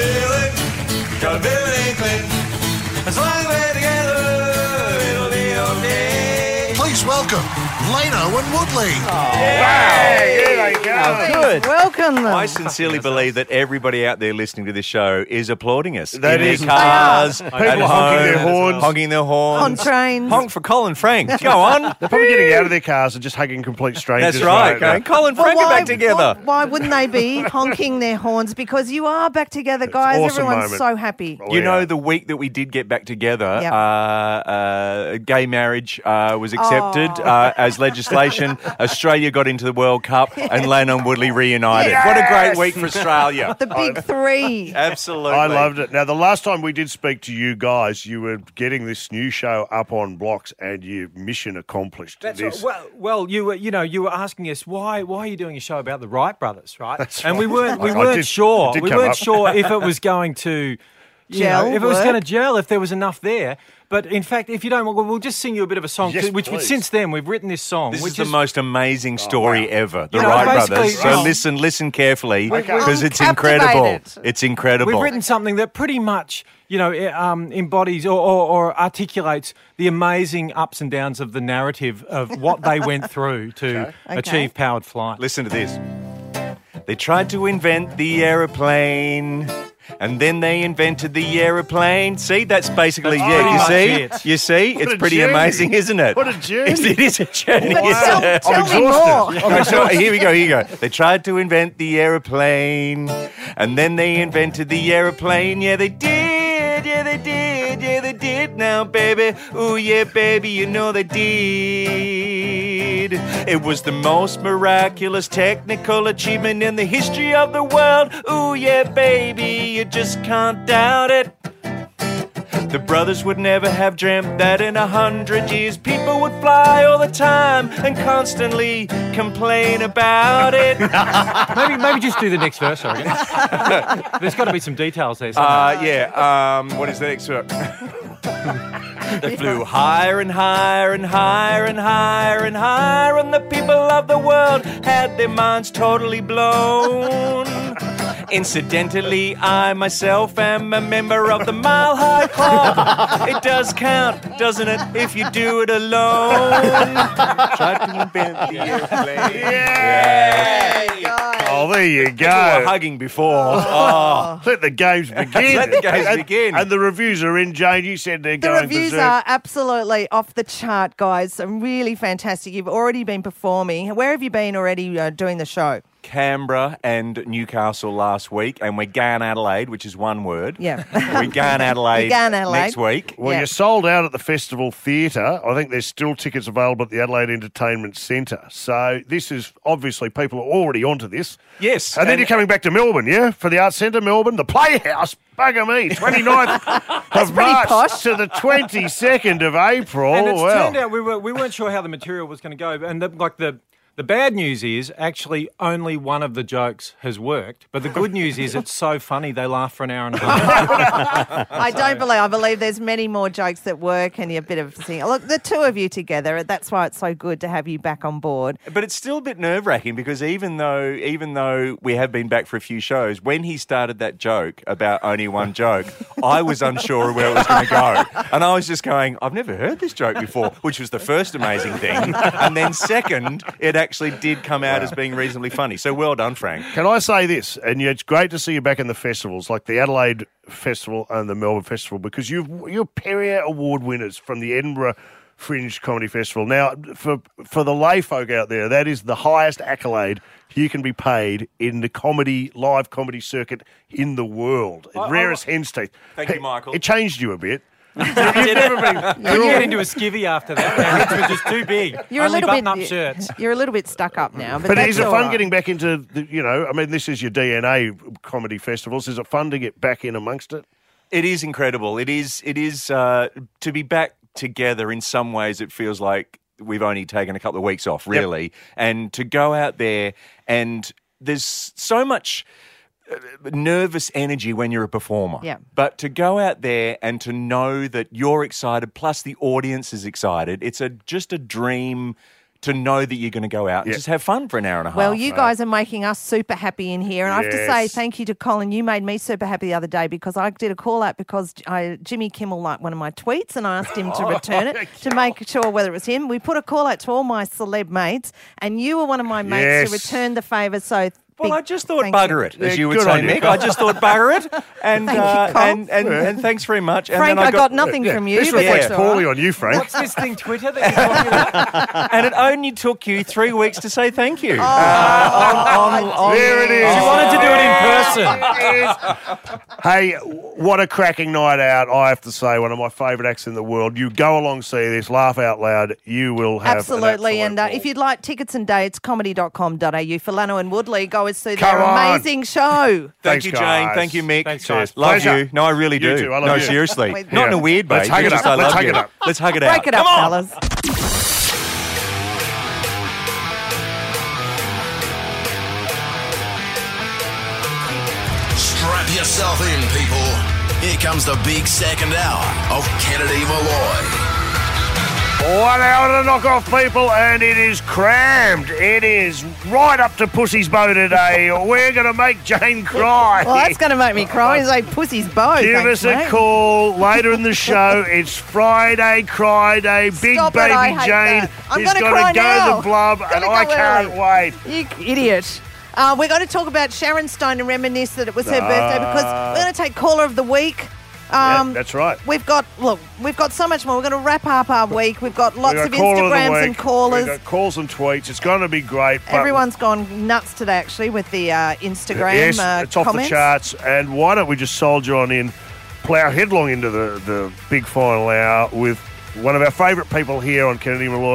As long as we're together, it'll be okay.
Please welcome Leno and Woodley.
There they go.
Good.
Welcome them.
I sincerely believe that everybody out there listening to this show is applauding us.
That
in
is-
their cars,
They
at
are. People honking their
home,
horns.
honking their horns.
On trains.
Honk for Colin Frank. Go on.
They're probably getting out of their cars and just hugging complete strangers.
That's right.
now.
Going, Colin
Well,
Frank are
why,
back together.
Why, why wouldn't they be honking their horns? Because you are back together, guys.
awesome
Everyone's
moment.
so happy.
Oh,
You
yeah.
know, the week that we did get back together,
Yep.
uh, uh, gay marriage uh, was accepted
Oh.
uh, as legislation. Australia got into the World Cup, and Leno and Woodley reunited.
Yes.
What a great week for Australia!
The big three.
Absolutely,
I loved it. Now, the last time we did speak to you guys, you were getting this new show up on blocks, and your mission accomplished.
That's
this.
right. Well, well, you were, you know, you were asking us why, why are you doing a show about the Wright brothers, right?
That's
and we
right.
weren't, we
I- I
weren't
did-
sure.
it did
We
come
weren't
up.
sure if it was going to you
Gel,
know, if it was
work.
going to gel, if there was enough there. But in fact, if you don't, we'll, we'll just sing you a bit of a song.
Yes,
which, which
please.
since then we've written this song.
This
which
is the most amazing story
wow.
ever. The
You know,
Wright
basically,
brothers. So
oh.
listen, listen carefully,
Okay.
because it's
I'm
incredible.
captivated.
It's incredible.
We've written something that pretty much, you know, eh, um, embodies or, or, or articulates the amazing ups and downs of the narrative of what they went through to
Okay.
achieve powered flight.
Listen to this. They tried to invent the aeroplane, and then they invented the aeroplane. See, that's basically
That's
yeah.
pretty
You
much
see,
it.
you see,
What
it's
a
pretty
journey.
amazing, isn't it?
What a journey.
It is a journey.
But
isn't
tell,
it?
tell
I'm
me more.
exhausted.
Okay, so here we go, here we go. They tried to invent the aeroplane, and then they invented the aeroplane. Yeah, they did, yeah, they did, yeah, they did now, baby. Ooh, yeah, baby, you know they did. Adelaide. It was the most miraculous technical achievement in the history of the world. Ooh, yeah, baby, you just can't doubt it. The brothers would never have dreamt that in a hundred years people would fly all the time and constantly complain about it.
maybe maybe just do the next verse, sorry. There's got to be some details there.
Uh, yeah, um, what is the next verse? They flew higher and higher and higher and higher and higher, and the people of the world had their minds totally blown. Incidentally, I myself am a member of the Mile High Club. It does count, doesn't it, if you do it alone? Try to invent the airplane.
Yeah. Oh, there you go.
People were hugging before. Oh.
Let the games begin.
Let the games
and,
begin.
And the reviews are in, Jane. You said they're
The
going
reviews
berserk.
are absolutely off the chart, guys. Some really fantastic. You've already been performing. Where have you been already uh, doing the show?
Canberra and Newcastle last week, and we're going Adelaide, which is one word.
Yeah.
We're going Adelaide,
We're going Adelaide.
next week.
Well,
Yeah.
you're sold out at the Festival Theatre. I think there's still tickets available at the Adelaide Entertainment Centre. So this is obviously people are already onto this.
Yes.
And, then you're coming back to Melbourne, yeah? For the Arts Centre, Melbourne, the Playhouse. Bugger me, twenty-ninth of
pretty
March
posh.
to the twenty-second of April.
And it's
well.
turned out we, were, we weren't sure how the material was going to go. And the, like the, the bad news is actually only one of the jokes has worked. But the good news is it's so funny they laugh for an hour and a half.
I don't believe. I believe there's many more jokes that work, and you're a bit of a singer. Look, the two of you together. That's why it's so good to have you back on board.
But it's still a bit nerve-wracking because even though even though we have been back for a few shows, when he started that joke about only one joke, I was unsure of where it was going to go. And I was just going, I've never heard this joke before, which was the first amazing thing. And then second, it actually did come out as being reasonably funny. So well done, Frank.
Can I say this? And yeah, it's great to see you back in the festivals, like the Adelaide Festival and the Melbourne Festival, because you've, you're Perrier Award winners from the Edinburgh Fringe Comedy Festival. Now, for for the lay folk out there, that is the highest accolade you can be paid in the comedy, live comedy circuit in the world.
I- I-
Rarest hen's teeth.
Thank you, Michael.
It changed you a bit.
You've never been. You get into a skivvy after that. Our heads were just too big.
You're
Only
a little bit.
button-up shirts.
You're a little bit stuck up now, but,
But
that's
is it
all
fun
right.
getting back into, the, you know, I mean, this is your D N A, comedy festivals. Is it fun to get back in amongst it?
It is incredible. It is. It is uh, to be back together. In some ways, it feels like we've only taken a couple of weeks off, really, yep. And to go out there and there's so much nervous energy when you're a performer.
Yeah.
But to go out there and to know that you're excited, plus the audience is excited, it's a just a dream to know that you're going to go out and
Yeah.
just have fun for an hour and a half.
Well, you guys are making us super happy in here. And I have to say
Yes.
thank you to Colin. You made me super happy the other day because I did a call out because I, Jimmy Kimmel liked one of my tweets and I asked him to return it to make sure whether it was him. We put a call out to all my celeb mates and you were one of my mates
Yes.
who returned the favour. So
Well,
big
I just thought
thank
bugger
you.
it, as
Yeah,
you would
good
say,
on you.
Mick. I just thought bugger it, and
Thank you,
uh,
Col.
and, and, and thanks very much. And
Frank,
then
I got nothing from you.
This
but
reflects
that's all
poorly
right.
on you, Frank.
What's this thing, Twitter, that you're talking about?
And it only took you three weeks to say thank you.
Oh,
uh, on, on, on,
There it is.
She wanted to do it in person.
There it is. Hey, what a cracking night out, I have to say. One of my favourite acts in the world. You go along, see this, laugh out loud. You will have
Absolutely.
An
And uh,
absolute
if you'd like tickets and dates, comedy dot com dot a u for Lano and Woodley. Go and see
Come
their
on.
amazing show.
Thank
Thanks,
you, Jane.
guys.
Thank you, Mick.
Thanks, guys.
Love
Pleasure.
you. No, I really
You
do.
too. I love
no,
you.
seriously.
Wait,
Not in a
yeah.
weird way.
Let's hug it
Just
up.
I
Let's
love
hug
you.
it up.
Let's hug it out.
Break it up,
Come on.
fellas.
Strap yourself in, people. Here comes the big second hour of Kennedy Malloy.
One hour to knock off, people, and it is crammed. It is right up to Pussy's bow today. We're going to make Jane cry.
Well, that's going to make me cry. It's like pussy's bow.
Give
thanks,
us a
mate.
call later in the show. It's Friday, Cry Day. Big
Stop it,
baby
I hate
Jane
that. I'm
is
gonna
going
cry
to go
now.
to the blub,
Gonna
and
go
I can't
early.
wait.
You idiot. Uh, we're going to talk about Sharon Stone and reminisce that it was her birthday because we're going to take caller of the week. Um,
Yeah, that's right.
We've got, look, we've got so much more. We're going to wrap up our week. We've got lots
We've
of
got caller of the
Instagrams and
week.
callers.
We've got calls and tweets. It's going to be great. but-
Everyone's gone nuts today, actually, with the uh, Instagram
Yes,
uh,
it's off
comments.
the charts. And why don't we just soldier on in, plough headlong into the, the big final hour with one of our favourite people here on Kennedy Malloy,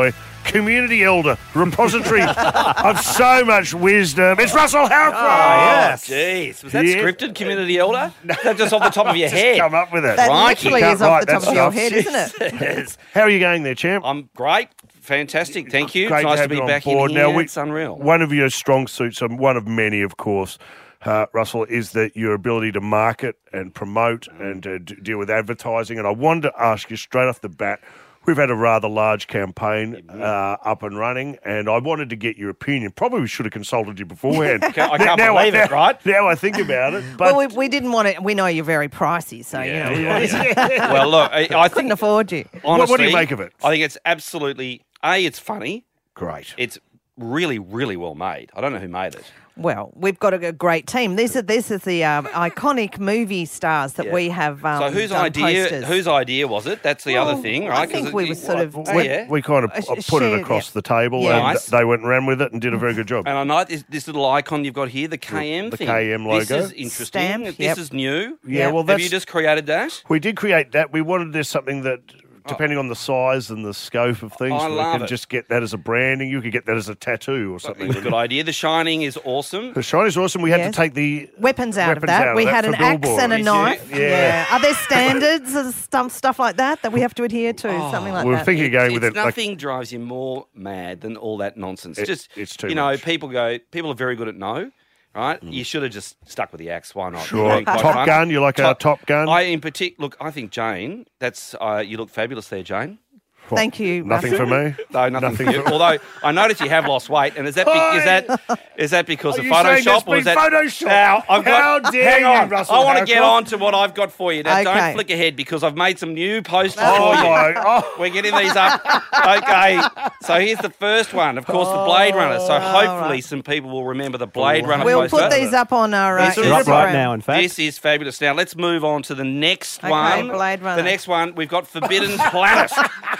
community elder, repository of so much wisdom. It's Russell Howcroft.
Oh, jeez. Was that
Yeah.
scripted, community elder? Is that just off the top of your
Just
head?
come up with it.
That
Crikey.
literally
Can't
is off
write
the top
that
of your
stuff.
head, isn't it?
Yes.
How are you going there, champ?
I'm great. Fantastic. Thank you.
Great
it's nice
have
to be
you on
back
board.
in here.
Now, we-
it's unreal.
One of your strong suits, and one of many, of course, uh, Russell, is that your ability to market and promote and uh, d- deal with advertising. And I wanted to ask you straight off the bat, we've had a rather large campaign uh, up and running, and I wanted to get your opinion. Probably we should have consulted you beforehand.
I can't
now,
believe
now,
it, right?
Now I think about it. But
Well, we, we didn't want it. We know you're very pricey, so you know we wanted to.
Well, look, I, I
couldn't
think
afford you.
honestly,
what do you make of it?
I think it's absolutely A, it's funny.
Great.
It's really, really well made. I don't know who made it.
Well, we've got a, a great team. This is this is the um, iconic movie stars that
Yeah.
we have. Um,
So whose
done
idea?
posters.
Whose idea was it? That's the
Well,
other thing,
I
right? 'Cause
think
it-
we
it-
were sort of-
Oh,
we,
yeah.
we kind of
Uh,
put
shared,
it across
yeah.
the table,
Yeah.
and
Nice.
they went and ran with it and did a very good job.
And I know this, this little icon you've got here, the K M
The
thing.
K M
This
logo.
is interesting.
Stamp,
This
yep.
is new.
Yeah, well,
Have
that's
you just created that?
we did create that. We wanted there's something that, depending on the size and the scope of things,
I
we
love
can
it.
just get that as a branding. You could get that as a tattoo or something.
Good idea. The Shining is awesome.
The Shiny's awesome. We had
Yes.
to take the
Weapons out
weapons
of that.
out of
we
that
had
for
an axe
billboard.
and a
Is it?
knife.
Yeah.
Are there standards and stuff stuff like that that we have to adhere to? something like
we were
that.
thinking of going with
It's
it. Like,
nothing drives you more mad than all that nonsense.
It-
just
it's too
you know,
much.
people go. People are very good at no. Right? You should have just stuck with the axe. Why not?
Sure.
Really quite
Top
fun.
Gun, you like our Top Gun?
I in particular look. I think Jane. That's uh, you look fabulous there, Jane.
Thank you.
Nothing
Russell.
for me.
No, nothing,
Nothing
for you.
for-
Although I noticed you have lost weight, and is that be- is that is that because
Are
of
you saying that's
Photoshop or is
been
that
Photoshop?
Now I've got.
How dare
hang
you,
on.
Russell
I want to get
Howcroft?
on to what I've got for you. Now,
Okay.
don't flick ahead because I've made some new posters
Oh,
for you.
my. Oh.
We're getting these up. Okay, so here's the first one. Of course, the Blade Runner. So hopefully,
right.
some people will remember the Blade Runner
We'll
poster.
put these up on our uh,
This is
Instagram.
Up right now, in fact.
This is fabulous. Now let's move on to the next
Okay,
one.
Blade Runner.
The next one we've got Forbidden Planet.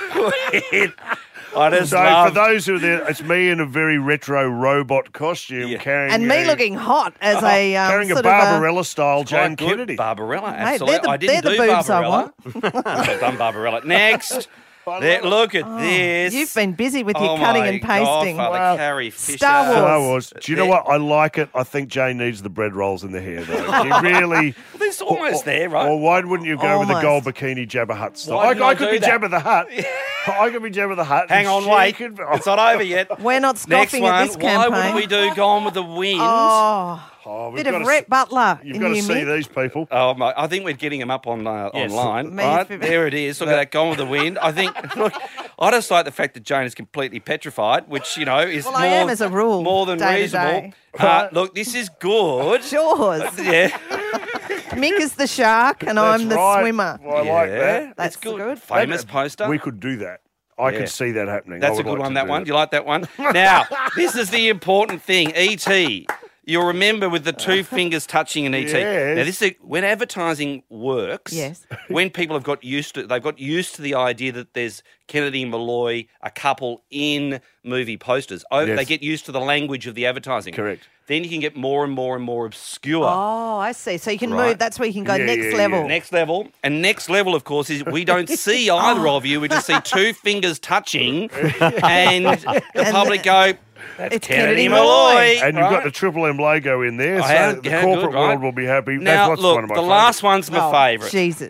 I just
So
love
for those who are there, it's me in a very retro robot costume
Yeah.
carrying
And me
a,
looking hot as a um,
carrying a
sort of a-
Barbarella style
Quite
Jane
good.
Kennedy.
Barbarella,
Mate,
absolutely.
they're the-
I didn't
they're the
do
boobs I
Barbarella. I've done Barbarella. Next. There, look at this.
You've been busy with your
Oh
cutting
my
and pasting.
God, Father
Wow.
Carrie Fisher.
Star Wars.
Star Wars. Do you know what? I like it. I think Jane needs the bread rolls in the hair, though. She really.
Well, it's almost there, right?
Or why wouldn't you go with the
Almost.
gold bikini Jabba Hutt style?
Why
I,
didn't
I
I
could
do
be
that?
Jabba the Hutt. I could be Jabba the Hutt.
Hang
and
on,
she
wait.
could-
It's not over yet.
We're not
Next
scoffing
one.
at this
Why
campaign.
wouldn't we do Gone with the Wind?
Oh,
Oh, we've
bit
got
of
to
Rhett
s-
Butler
You've
in
got to
you,
see
Mick.
these people.
Oh, my, I think we're getting them up on uh,
Yes.
online.
Me
Right?
for-
There it is. Look at that Gone with the Wind. I think, look, I just like the fact that Jane is completely petrified, which, you know, is
Well,
more,
I am as a rule,
more than
day to
reasonable.
day.
Uh, look, this is good.
Jaws.
Yeah.
Mick is the shark and
That's
I'm the
right.
swimmer.
Well, I like
Yeah,
that.
That's
good.
good.
Famous poster.
We could do that. I
Yeah.
could see that happening. I
That's a
would
good
like
one,
to
that
do
one. Do you like that one? Now, this is the important thing. E T You'll remember with the two fingers touching in E T.
Yes.
Now, this is when advertising works.
Yes.
When people have got used to, they've got used to the idea that there's Kennedy and Malloy, a couple in movie posters. Oh,
Yes.
they get used to the language of the advertising.
Correct.
Then you can get more and more and more obscure.
Oh, I see. So you can
Right.
move. That's where you can go
Yeah,
next
yeah,
level.
yeah.
Next level. And next level, of course, is we don't see either of you. We just see two fingers touching and the
And
public
the-
go, that's
It's
Kennedy,
Kennedy
Malloy.
Malloy.
And you've got
right?
the Triple M logo in there,
Oh,
so
how-
the
how
corporate
good, right?
world will be happy.
Now,
That's what's
look,
one of my
the
favourites.
last one's my
Oh,
favourite.
Jesus.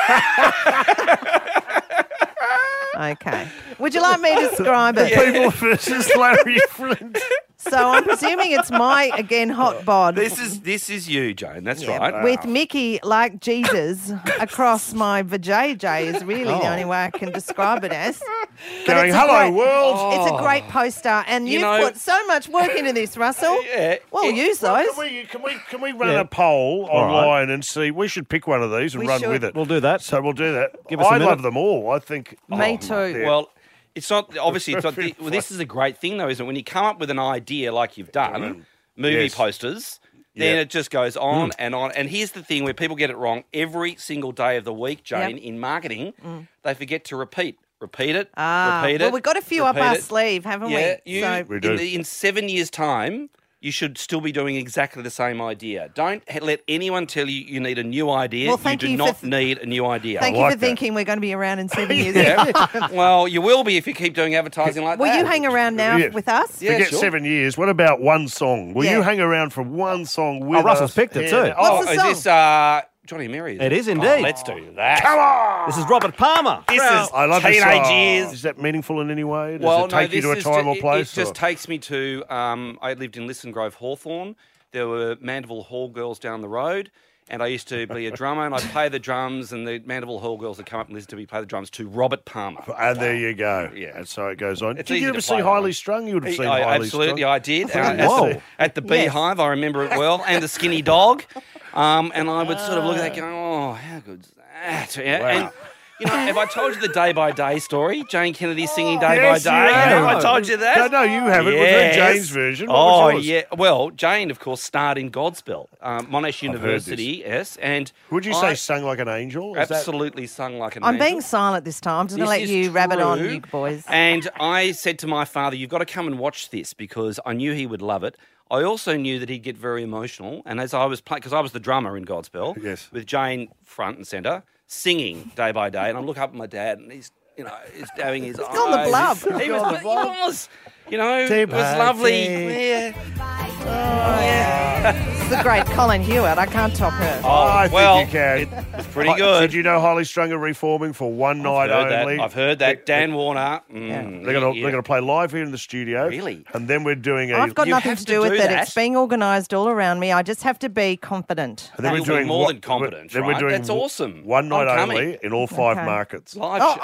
Okay. Would you like me to describe it?
People versus Larry Flint.
So I'm presuming it's my, again, hot bod.
This is this is you, Jane. That's
Yeah,
right.
with Mickey like Jesus across my vajayjay is really the
Oh.
only way I can describe it as. But
Going,
it's a
hello,
great-
world.
It's a great poster, and
You
you've
know-
put so much work into this, Russell.
Yeah.
Well,
It-
use
Well,
those.
Can we, can we, can we run
Yeah.
a poll
All right.
online and see? We should pick one of these and
We
run
should.
with it.
We'll do that.
So we'll do that.
Give us a
I
minute.
love them all. I think.
Me
oh,
too.
yeah.
Well, it's not obviously. It's not the,
Perfect.
well, this is a great thing, though, isn't it? When you come up with an idea like you've done, movie
Yes.
posters. Then
Yeah.
it just goes on
Mm.
and on. And here's the thing where people get it wrong every single day of the week, Jane,
Yep.
in marketing, they forget to repeat. Repeat it.
Ah,
repeat
well,
it.
we've got a few up
repeat
our
it.
sleeve, haven't
Yeah,
we?
you,
So
We do.
in, the, in seven years' time, you should still be doing exactly the same idea. Don't ha- let anyone tell you you need a new idea.
Well, thank
you do
you for
not
th-
need a new idea.
Thank you for thinking we're going to be around in seven years.
Yeah. Well, you will be if you keep doing advertising like
Will
that.
you hang around now
Yeah.
with us?
Yeah,
Forget
sure.
seven years. What about one song? Will
Yeah.
you hang around for one song with
Russell's
us?
picked it
Yeah.
too.
Oh,
What's the
is
song?
this uh, Johnny and Mary? Is
It is
Oh,
indeed.
let's do that.
Come on!
This is Robert Palmer.
This
Well,
is
I love this
teenage
song.
years.
Is that meaningful in any way? Does
Well,
it take
no,
you to a
this
time
is
or
ju-
place?
It just
or-
takes me to. Um, I lived in Lisson Grove, Hawthorne. There were Mandeville Hall girls down the road, and I used to be a drummer, and I'd play the drums, and the Mandeville Hall girls would come up and listen to me play the drums to Robert Palmer.
And there you go.
Yeah.
And so it goes on.
It's
Did
easy
you
to
ever see
play,
Highly
though.
Strung? You would have seen
I,
Highly
absolutely,
Strung.
I did.
I
Uh,
thought-
at,
Whoa.
the, at the Beehive, I remember it well, and the Skinny Dog. Um, and I would sort of look at that going, oh, how good's that? Yeah,
Wow.
And, you know, have I told you the Day by Day story? Jane Kennedy singing Day
Yes,
by Day?
you have.
Have I told you that?
No, no, you haven't. We've heard Jane's version. What
oh,
was yours?
yeah. Well, Jane, of course, starred in Godspell, um, Monash
heard
University, yes. And
Would you
I
say sung like an angel? Is that-
absolutely sung like an
I'm
angel.
being silent this time. I'm just going
This
to let
is
you rabbit on,
true.
you boys.
And I said to my father, you've got to come and watch this because I knew he would love it. I also knew that he'd get very emotional. And as I was playing, because I was the drummer in Godspell,
Yes.
with Jane front and centre, singing Day by Day. And I look up at my dad and he's, you know, he's having his eyes.
on the blub.
He was, he was. You know,
Day
it was
by
lovely.
day.
Yeah.
This is the great Colin Hewitt. I can't top her.
Oh, I think
well,
you can.
It's pretty
Hi-
good.
Did you know Highly Strung are reforming for one night
I've heard
only?
that. I've heard that. Dan Warner. Mm,
They're going to
yeah.
they're going to play live here in the studio.
Really?
And then we're doing a.
I've got
You
nothing
have
to
to
do with
do
it.
that.
It's being organised all around me. I just have to be confident.
and then
You'll
we're
be
doing
more
what-
than competent,
Then
right?
we're doing
That's
w-
awesome.
One night
I'm
only
coming.
in all five
Okay.
markets.
Live
Oh,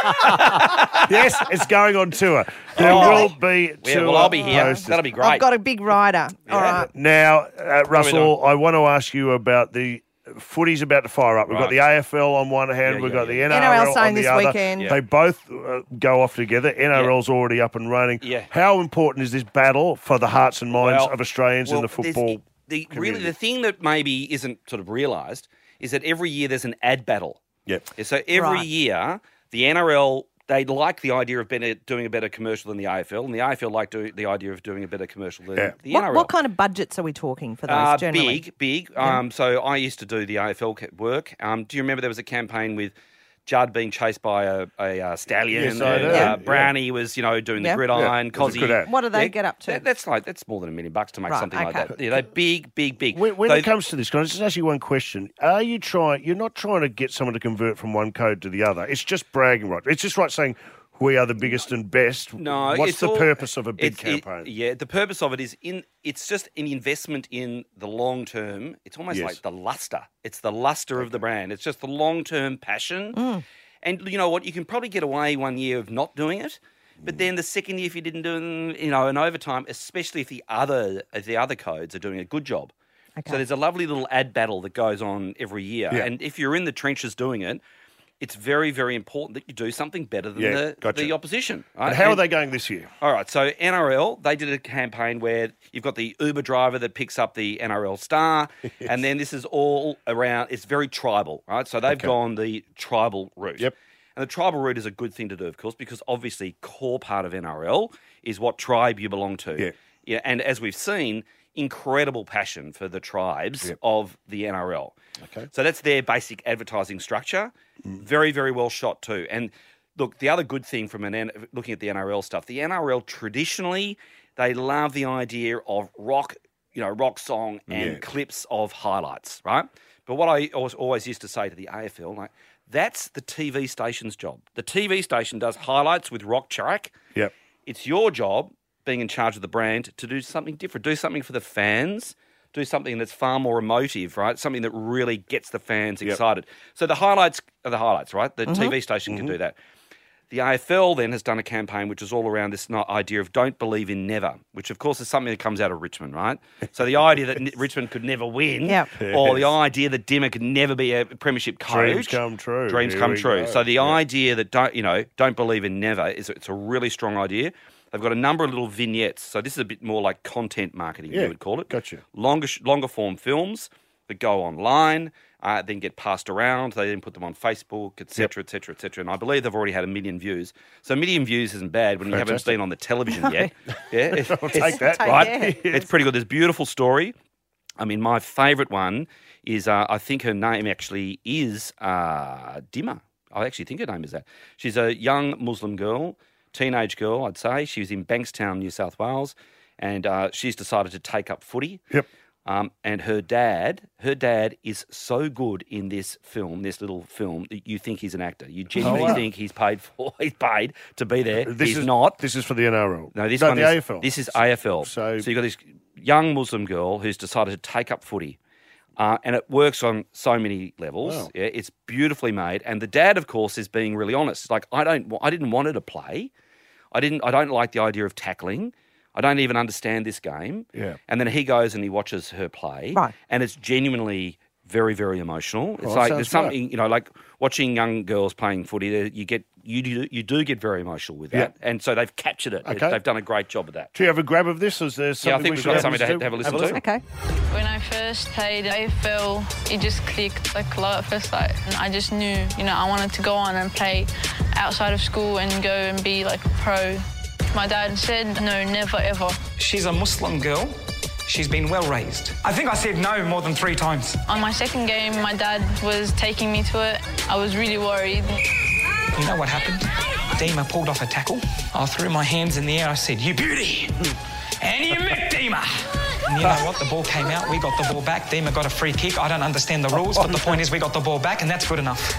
show.
Yes, it's going on tour. There
Oh.
will be
Yeah,
tour
well, I'll be here.
posters.
That'll be great.
I've got a big rider. All right.
Now, uh, Russell, I want to ask you about the footy's about to fire up. We've got
Right.
the A F L on one hand,
Yeah,
we've
yeah,
got the
yeah.
N R L,
N R L
on
starting
the
this
other.
weekend.
Yeah.
They both uh, go off together. N R L's already up and running.
Yeah.
How important is this battle for the hearts and minds
Well,
of Australians
well,
in the
there's-
football?
The, really,
community?
the thing that maybe isn't sort of realised is that every year there's an ad battle.
Yep.
Yeah, So every
Right.
year, the N R L, they like the idea of better, doing a better commercial than the A F L, and the A F L like do, the idea of doing a better commercial than
Yeah.
the N R L.
What, what kind of budgets are we talking for those
Uh,
generally?
big, big. Um, so I used to do the A F L ca- work. Um, do you remember there was a campaign with Judd being chased by a, a, uh stallion?
Yes, I
and,
do.
uh,
Yeah.
Brownie was, you know, doing
Yeah.
the gridiron.
Yeah, it was a
Cozzy.
good ad.
What do they
Yeah,
get up to?
that- that's like that's more than a million bucks to make
Right,
something like
okay.
that. Yeah, they're big, big, big.
When, when
They-
it comes to this, can I just ask you one question? Are you trying? You're not trying to get someone to convert from one code to the other. It's just bragging, right? It's just like saying we are the biggest and best.
No,
What's
it's
the
all-
purpose of a big
it's- it-
campaign?
yeah, the purpose of it is in. It's just an investment in the long term. It's almost
Yes.
like the luster. It's the luster of the brand. It's just the long term passion.
Mm.
And you know what? You can probably get away one year of not doing it, but then the second year, if you didn't do it, you know, and over time, especially if the other if the other codes are doing a good job.
Okay.
So there's a lovely little ad battle that goes on every year,
Yeah.
and if you're in the trenches doing it. It's very, very important that you do something better than
Yeah,
the,
gotcha.
the opposition. Right?
And how are
And-
they going this year?
all right, so N R L, they did a campaign where you've got the Uber driver that picks up the N R L star, and then this is all around, it's very tribal, right? So they've
Okay.
gone the tribal route.
Yep.
And the tribal route is a good thing to do, of course, because obviously core part of N R L is what tribe you belong to.
Yeah.
Yeah, and as we've seen, incredible passion for the tribes
Yep.
of the N R L.
Okay.
So that's their basic advertising structure. Very, very well shot too. And look, the other good thing from an N- looking at the N R L stuff, the N R L traditionally they love the idea of rock, you know, rock song and
Yeah.
clips of highlights, right? But what I always, always used to say to the A F L, like that's the T V station's job. The T V station does highlights with rock track.
Yep.
It's your job, being in charge of the brand, to do something different. Do something for the fans. Do something that's far more emotive, right? Something that really gets the fans
Yep.
excited. So the highlights are the highlights, right? The
Mm-hmm.
T V station can do that. The A F L then has done a campaign which is all around this no- idea of don't believe in never, which of course is something that comes out of Richmond, right? So the idea that N- Richmond could never win,
Yep.
or the
Yes.
idea that Dimmer could never be a premiership coach.
Dreams come true.
Dreams
Here
come
we
true.
go.
So the
Yeah.
idea that don't you know don't believe in never is it's a really strong idea. They've got a number of little vignettes. So this is a bit more like content marketing,
Yeah,
you would call it.
gotcha.
Longer sh- longer form films. that go online, uh, then get passed around. They then put them on Facebook, et cetera, et cetera, et cetera. And I believe they've already had a million views. So a million views isn't bad when you haven't
Fantastic.
been on the television yet. Yeah, it's,
I'll take that.
right? It's pretty good. There's a beautiful story. I mean, my favourite one is, uh, I think her name actually is uh, Dimma. I actually think her name is that. She's a young Muslim girl, teenage girl, I'd say. She was in Bankstown, New South Wales, and uh, she's decided to take up footy.
Yep.
Um, and her dad, her dad is so good in this film, this little film, that you think he's an actor. You genuinely
Oh, wow.
think he's paid for, he's paid to be there.
This
he's
is
not.
This is for the N R L.
No, this
no,
one
the
is
A F L.
This is A F L.
So,
so you've got this young Muslim girl who's decided to take up footy. Uh, and it works on so many levels.
Wow.
Yeah, it's beautifully made, and the dad, of course, is being really honest. Like, I don't, I didn't want her to play. I didn't. I don't like the idea of tackling. I don't even understand this game.
Yeah.
And then he goes and he watches her play,
Right.
and it's genuinely very, very emotional. It's
Oh,
like
sounds
there's something, you know, like watching young girls playing footy. there- You get, you do, you do get very emotional with that, and so they've captured it.
Okay.
They've done a great job of that.
do you have a grab of this? Or is there something
Yeah, I think
we
we've
should
got something to
listen
have a listen to.
Okay.
When I first played A F L, it just clicked like a lot at first sight. And I just knew, you know, I wanted to go on and play outside of school and go and be like a pro. My dad said, no, never, ever.
She's a Muslim girl. She's been well raised. I think I said no more than three times.
On my second game, my dad was taking me to it. I was really worried.
You know what happened? Dima pulled off a tackle. I threw my hands in the air. I said, you beauty. And you met Dima. And you know what? The ball came out. We got the ball back. Dima got a free kick. I don't understand the rules, but the point is we got the ball back, and that's good enough.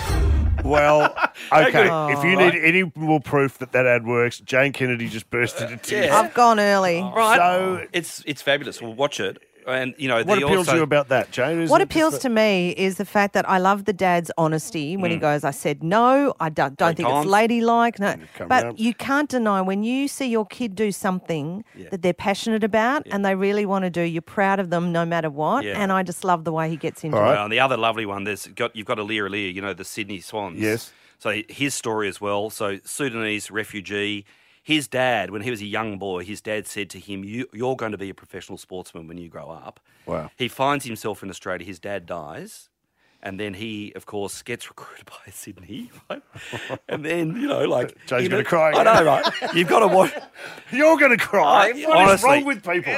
Well, okay.
Oh.
If you need any more proof that that ad works, Jane Kennedy just burst into tears.
Yeah.
I've gone early.
Right.
So-
it's it's fabulous. We'll watch it. And, you know,
What
they
appeals
also,
to you about that, Jane? Is
What
it just
appeals
that-
to me is the fact that I love the dad's honesty when he goes, I said no, I don't, don't think
can't.
it's ladylike. No.
come
But
round.
you can't deny when you see your kid do something that they're passionate about and they really want to do, you're proud of them no matter what.
Yeah.
And I just love the way he gets into
Well,
it.
and the other lovely one, there's got you've got Alir Alir, you know, the Sydney Swans.
Yes.
So his story as well. So Sudanese refugee. His dad, when he was a young boy, his dad said to him, you, you're going to be a professional sportsman when you grow up.
Wow.
He finds himself in Australia. His dad dies. And then he, of course, gets recruited by Sydney, right? And then, you know, like...
Jane's
you know-
gonna cry
I
again.
know, right? You've got to watch...
You're going to cry.
Uh,
What is
honestly.
wrong with people?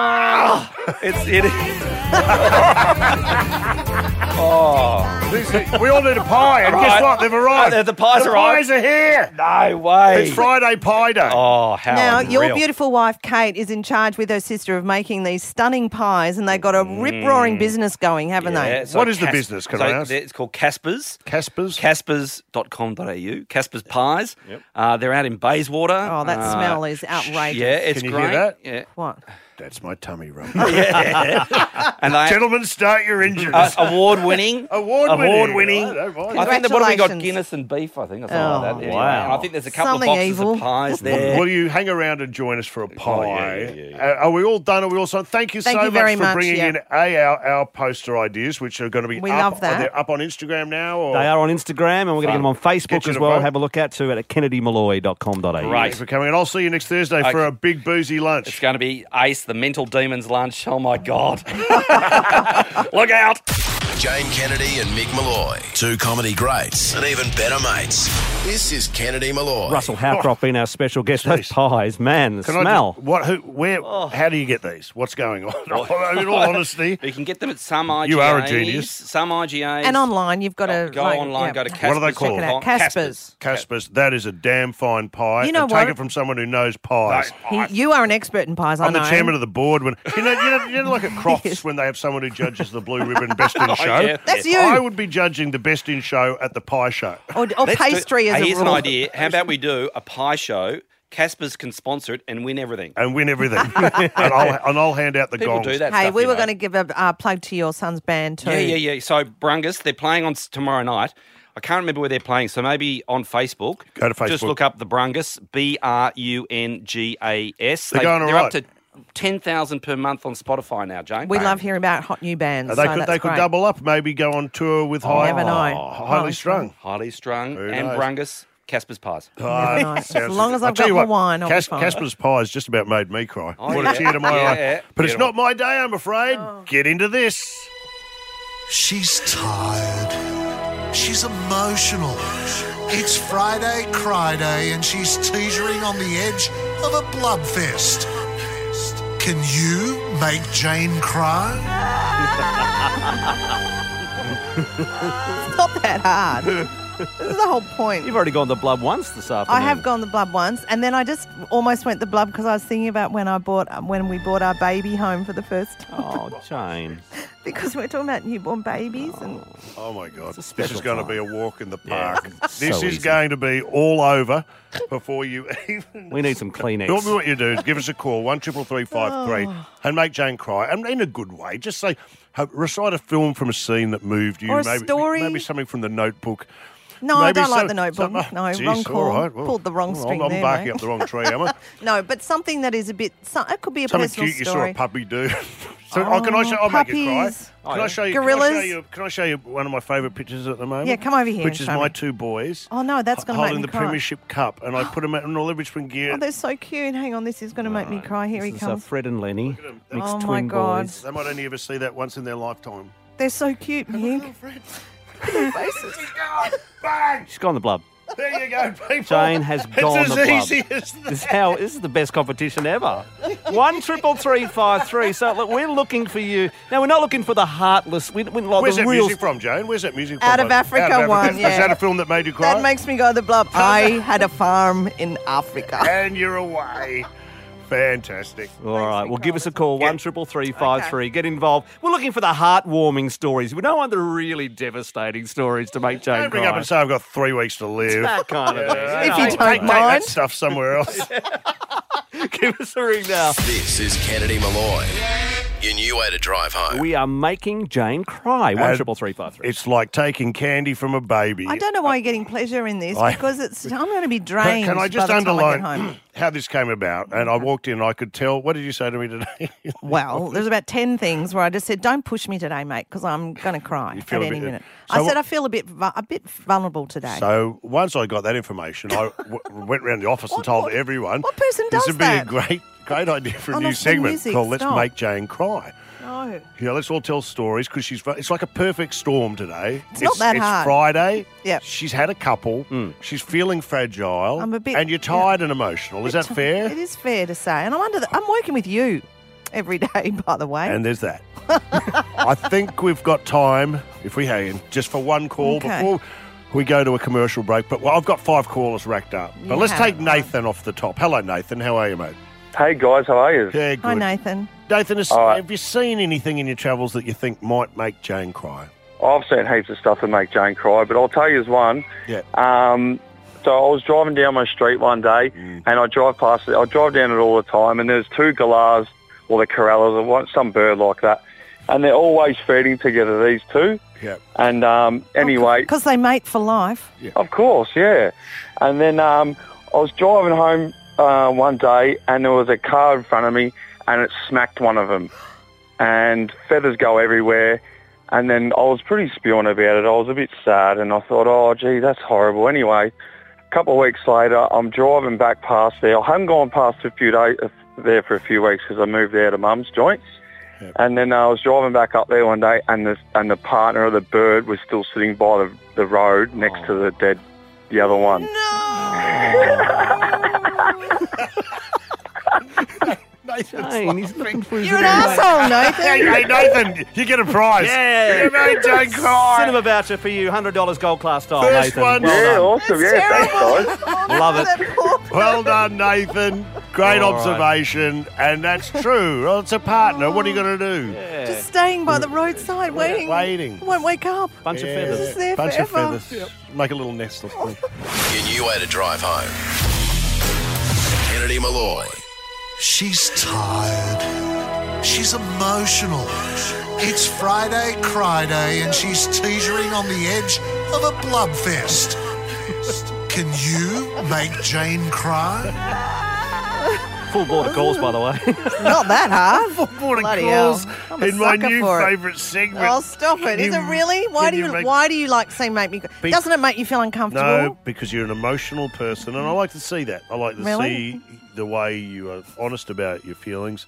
It's, it is... oh...
These- we all need a pie, and guess
Right.
what? They've arrived.
Oh, the pies
the
arrived.
pies are here.
No way.
It's Friday Pie Day.
Oh, how
Now,
unreal.
your beautiful wife, Kate, is in charge with her sister of making these stunning pies, and they've got a rip-roaring business going, haven't
Yeah,
they?
so
What is the
Cas-
business, can
so
I ask?
It's called Casper's.
Casper's?
Caspers dot com dot a u. Casper's Pies. Uh, they're out in Bayswater.
Oh, that
Uh,
smell is outrageous.
Yeah, it's
Can you
great.
hear that?
Yeah.
What?
That's my tummy rumbling.
yeah. And they,
Gentlemen, start your engines.
uh, award winning.
Award winning.
Award winning.
I don't mind.
I think that what have we got?
Congratulations.
Guinness and beef, I think. Or something like
Oh,
that. Anyway,
wow.
and I think there's a couple
Something
of boxes
evil.
of pies there.
Will you hang around and join us for a pie?
Oh, yeah, yeah, yeah, yeah.
Uh, are we all done? Are we all done? Thank you
Thank
so
you
much
very
for
much,
bringing
yeah.
in a our, our poster ideas, which are going to be
We
up.
love
Are
that.
they up on Instagram now? Or?
They are on Instagram, and we're going to get them on
Get
Facebook
you
as
to
well.
vote.
Have a look at too at kennedy malloy dot com dot a u.
Right.
Thanks for coming, and I'll see you next Thursday for
Okay.
a big boozy lunch.
It's going to be Ace, the Mental Demons lunch. Oh, my God. Look out.
Jane Kennedy and Mick Malloy, two comedy greats and even better mates. This is Kennedy Malloy.
Russell Howcroft being our special guest. Those pies, man, the
Can I
smell.
just- what? Who? Where? How do you get these? What's going on? In all honesty,
You can get them at some I G As.
You are a genius.
Some I G As.
And online, you've got to
Go
like,
online,
yeah.
go to Casper's.
What are they called?
Check it out. Casper's.
Casper's. That is a damn fine pie.
You know
and
what?
Take it from someone who knows pies.
He, you are an expert in pies, I
I'm
know.
the chairman of the board. When you know, you know, you know, like at Crofts when they have someone who judges the blue ribbon best in
Oh,
show.
yeah.
That's you.
I would be judging the best in show at the pie show.
Or, or
Let's do-
pastry as
Hey,
a
here's
rule.
an idea. How about we do a pie show? Casper's can sponsor it and win everything.
And win everything, and I'll and I'll hand out the
People
gongs.
do that
Hey,
stuff,
we
you
were
know.
going to give a uh, plug to your son's band too.
Yeah, yeah, yeah. So Brungus, they're playing on s- tomorrow night. I can't remember where they're playing, so maybe on Facebook.
Go to Facebook.
Just look up the Brungus, B R U N G A S.
They're going all
They're
right.
up to ten thousand per month on Spotify now, Jane.
We love hearing about hot new bands.
Uh, they
so
could
that's
they could
great.
double up, maybe go on tour with
You
high,
never know.
highly
Highly
strung.
Highly strung.
Who
and
knows?
Brungus, Casper's Pies.
Ah,
nice.
sounds
As long
good.
as
I'll
I've
tell
got
you
my
what,
wine, I'll be
Cas-
fine.
Casper's Pies just about made me cry.
Oh,
Put
yeah.
a tear to my
Yeah,
eye.
yeah.
But it's
Beautiful.
not my day, I'm afraid. Get into this.
She's tired. She's emotional. It's Friday Cry Day and she's teetering on the edge of a bloodfest. Can you make Jane cry?
It's not that hard. This is the whole point.
You've already gone the blub once this afternoon.
I have gone the blub once, and then I just almost went the blub because I was thinking about when I bought when we brought our baby home for the first time.
Oh, Jane.
Because we're talking about newborn babies. and
Oh, my God. This
special
is going to
time.
be a walk in the
Yeah,
park.
it's
this
so
is
easy.
going to be all over before you even...
We need some Kleenex.
What, what you do is give us a call, one triple three five three,
Oh.
and make Jane cry, and in a good way. Just say, have, recite a film from a scene that moved you.
Or a
maybe,
story.
Maybe something from The Notebook.
No, I
Maybe
don't like
some-
The Notebook.
some-
No,
Jeez,
wrong call.
all right, well,
Pulled the wrong
well,
string
I'm, I'm
there,
barking
mate.
up the wrong tree, am I?
No, but something that is a bit. So, it could be a
Something
personal
cute you saw
story.
a puppy do. so, oh, can I show? I'll make you cry.
puppies.
Can I show you?
Gorillas.
Can I show you? Can I show you one of my favourite pictures at the moment?
Yeah, come over here
Which
and
is
show
my
me.
two boys.
Oh no, that's going to make
holding
me
the
cry.
Premiership Cup, and I put them out in all every spring gear.
Oh, they're so cute. Hang on, this is going to make me cry. Here he
This is uh,
comes.
Fred and Lenny, mixed
Oh, my
twin
God.
boys.
They might only ever see that once in their lifetime.
They're so cute, Nick. Their faces.
Bang!
She's gone the blub.
There you go, people.
Jane has
It's
gone
as
the blub.
easy as that.
This is how this is the best competition ever. One triple three five three. So look, we're looking for you. Now we're not looking for the heartless. We, we like
Where's
the
that
real.
music from, Jane? Where's that music from?
Out of
Like,
Africa one,
Is
yeah.
that a film that made you cry?
That makes me go the blub. I had a farm in Africa.
And you're away. Fantastic.
All right, well, give us a call, one triple three five three. Get involved. We're looking for the heartwarming stories. We don't want the really devastating stories to make Jane
Don't bring
cry.
up and say I've got three weeks to live.
That kind of
Yeah,
thing.
If you
take-
don't
take
mind.
that stuff somewhere else.
Give us a ring now.
This is Kennedy Malloy. Your new way to drive home.
We are making Jane cry. One
And
triple three five three.
It's like taking candy from a baby.
I don't know why you're getting pleasure in this
I-
because it's. I'm going to be
Can,
drained.
can I just
by the time I
underline
get home.
how this came about? And I walked in and I could tell. What did you say to me today?
Well, there's about ten things where I just said, "Don't push me today, mate, because I'm going to cry
You
at
feel a
any
bit-
minute."
So
I
what-
said I feel a bit vu- a bit vulnerable today.
So once I got that information, I w- went around the office and told everyone.
what person
This
does
would be
that?
a great, great idea for a
Oh,
new
not for
segment
music,
called "Let's
stop.
Make Jane Cry."
No.
You know, let's all tell stories because she's. It's like a perfect storm today.
It's not that
it's
hard.
Friday.
Yep.
She's had a couple. She's feeling fragile.
I'm a bit-
and you're tired and emotional. Is that fair?
It is fair to say, and I'm under. The, I'm working with you every day, by the way.
And there's that. I think we've got time, if we hang, just for one call
Okay.
before we go to a commercial break. But well, I've got five callers racked up. But
You
let's
have,
take Nathan off the top. Hello, Nathan. How are you, mate?
Hey guys, how are you?
Yeah, good.
Hi, Nathan.
Nathan, has,
All right.
have you seen anything in your travels that you think might make Jane cry?
I've seen heaps of stuff that make Jane cry, but I'll tell you as one.
Yeah.
Um, so I was driving down my street one day,
Mm.
and I drive past it. I drive down it all the time, and there's two galahs, or the corrallers, or what- some bird like that, and they're always feeding together. These two.
Yeah.
And um, anyway,
Because they mate for life.
of course, yeah. And then um, I was driving home uh, one day, and there was a car in front of me, and it smacked one of them, and feathers go everywhere. And then I was pretty spewing about it. I was a bit sad, and I thought, oh, gee, that's horrible. Anyway, a couple of weeks later, I'm driving back past there. I hadn't gone past a few days uh, there for a few weeks because I moved there to Mum's joint. And then I was driving back up there one day, and the and the partner of the bird was still sitting by the the road next to the dead, the other one.
Jane, he's looking for his
You're an
little mate.
asshole, Nathan.
Hey, Nathan, you get a prize.
Yeah.
You made Jane cry.
Cinema voucher for you, one hundred dollars gold class style,
First
Nathan.
one.
Well
Yeah,
done.
awesome. Yeah, thanks, guys.
Love it.
Well done, Nathan. Great
All right.
observation. And that's true. Well, it's a partner. What are you going to do?
Just staying by the roadside, waiting.
Waiting.
Won't wake up.
Bunch of
Yeah.
feathers.
Just there
Bunch of
forever.
feathers. Make a little nest of them.
Your new way to drive home. Kennedy Malloy.
She's tired. She's emotional. It's Friday Cry Day and she's teetering on the edge of a bloodfest. Can you make Jane cry?
Full board of calls, by the way.
Not that hard.
What a
Bloody
calls
hell. I'm a
in my
sucker
new
for it.
favourite segment.
Oh, stop it. Is
Can
it
you-
really? Why
can
do you,
make-
why do you like saying make me
Be-
Doesn't it make you feel uncomfortable?
No, because you're an emotional person, and I like to see that. I like to
Really?
see the way you are honest about your feelings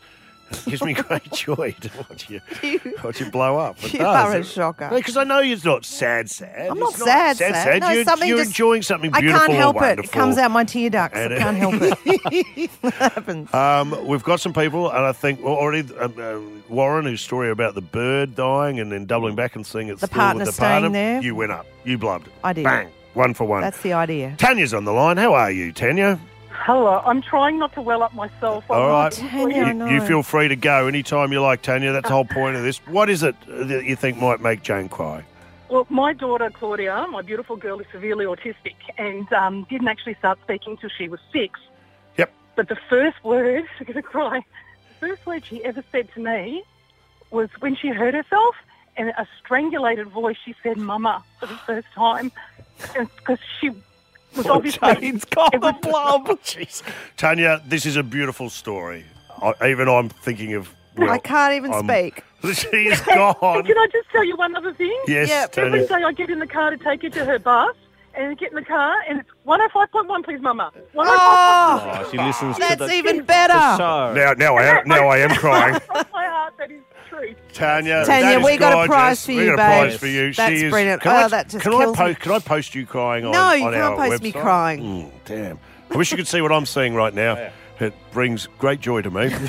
It gives me great joy to watch you, watch you blow up. It
You
does.
are a shocker.
Because I know you're not sad, sad.
I'm
It's
not sad, sad.
sad.
No,
you're
something
you're
just-
enjoying something
I
beautiful
can't help
and
it.
wonderful.
It comes out my tear ducts.
And
I
it-
can't help it. It happens.
Um, we've got some people, and I think well, already um, um, Warren, whose story about the bird dying and then doubling back and seeing it's
The
still
partner
with the
staying
partner.
there.
You went up. You blubbed.
I did.
Bang. One for one.
That's the idea.
Tanya's on the line. How are you, Tanya?
Hello, I'm trying not to well up myself.
All right.
Tanya, I
you,
know.
you feel free to go anytime you like, Tanya. That's the whole point of this. What is it that you think might make Jane cry?
Well, my daughter, Claudia, my beautiful girl, is severely autistic and um, didn't actually start speaking till she was six.
Yep.
But the first word, I'm going to cry, the first word she ever said to me was when she hurt herself, in a strangulated voice, she said, Mama, for the first time. Because she was
Poor
obviously...
Jane's got the blub. Jeez. Tanya, this is a beautiful story. I, even I'm thinking of... Well,
I can't even
I'm-
speak.
She's gone.
And can I just tell you one other thing?
Yes, Yep. Tanya.
Every day I get in the car to take her to her bus, and I get in the car, and it's one oh five point one, please, Mama. one oh five point one.
Oh, she listens to
That's
the,
even better.
the show.
Now, now I am, now I am crying.
From my heart, that is true.
Tanya,
Tanya,
that is
we got a
gorgeous.
prize for
we
you,
got a
babe.
prize for you.
That's
she is,
brilliant.
Can
Oh,
I,
that just
can I
kills me.
post? Can I post you crying on?
No, you
on
can't
our
post me
website?
crying.
Mm, damn. I wish you could see what I'm seeing right now. It brings great joy to me.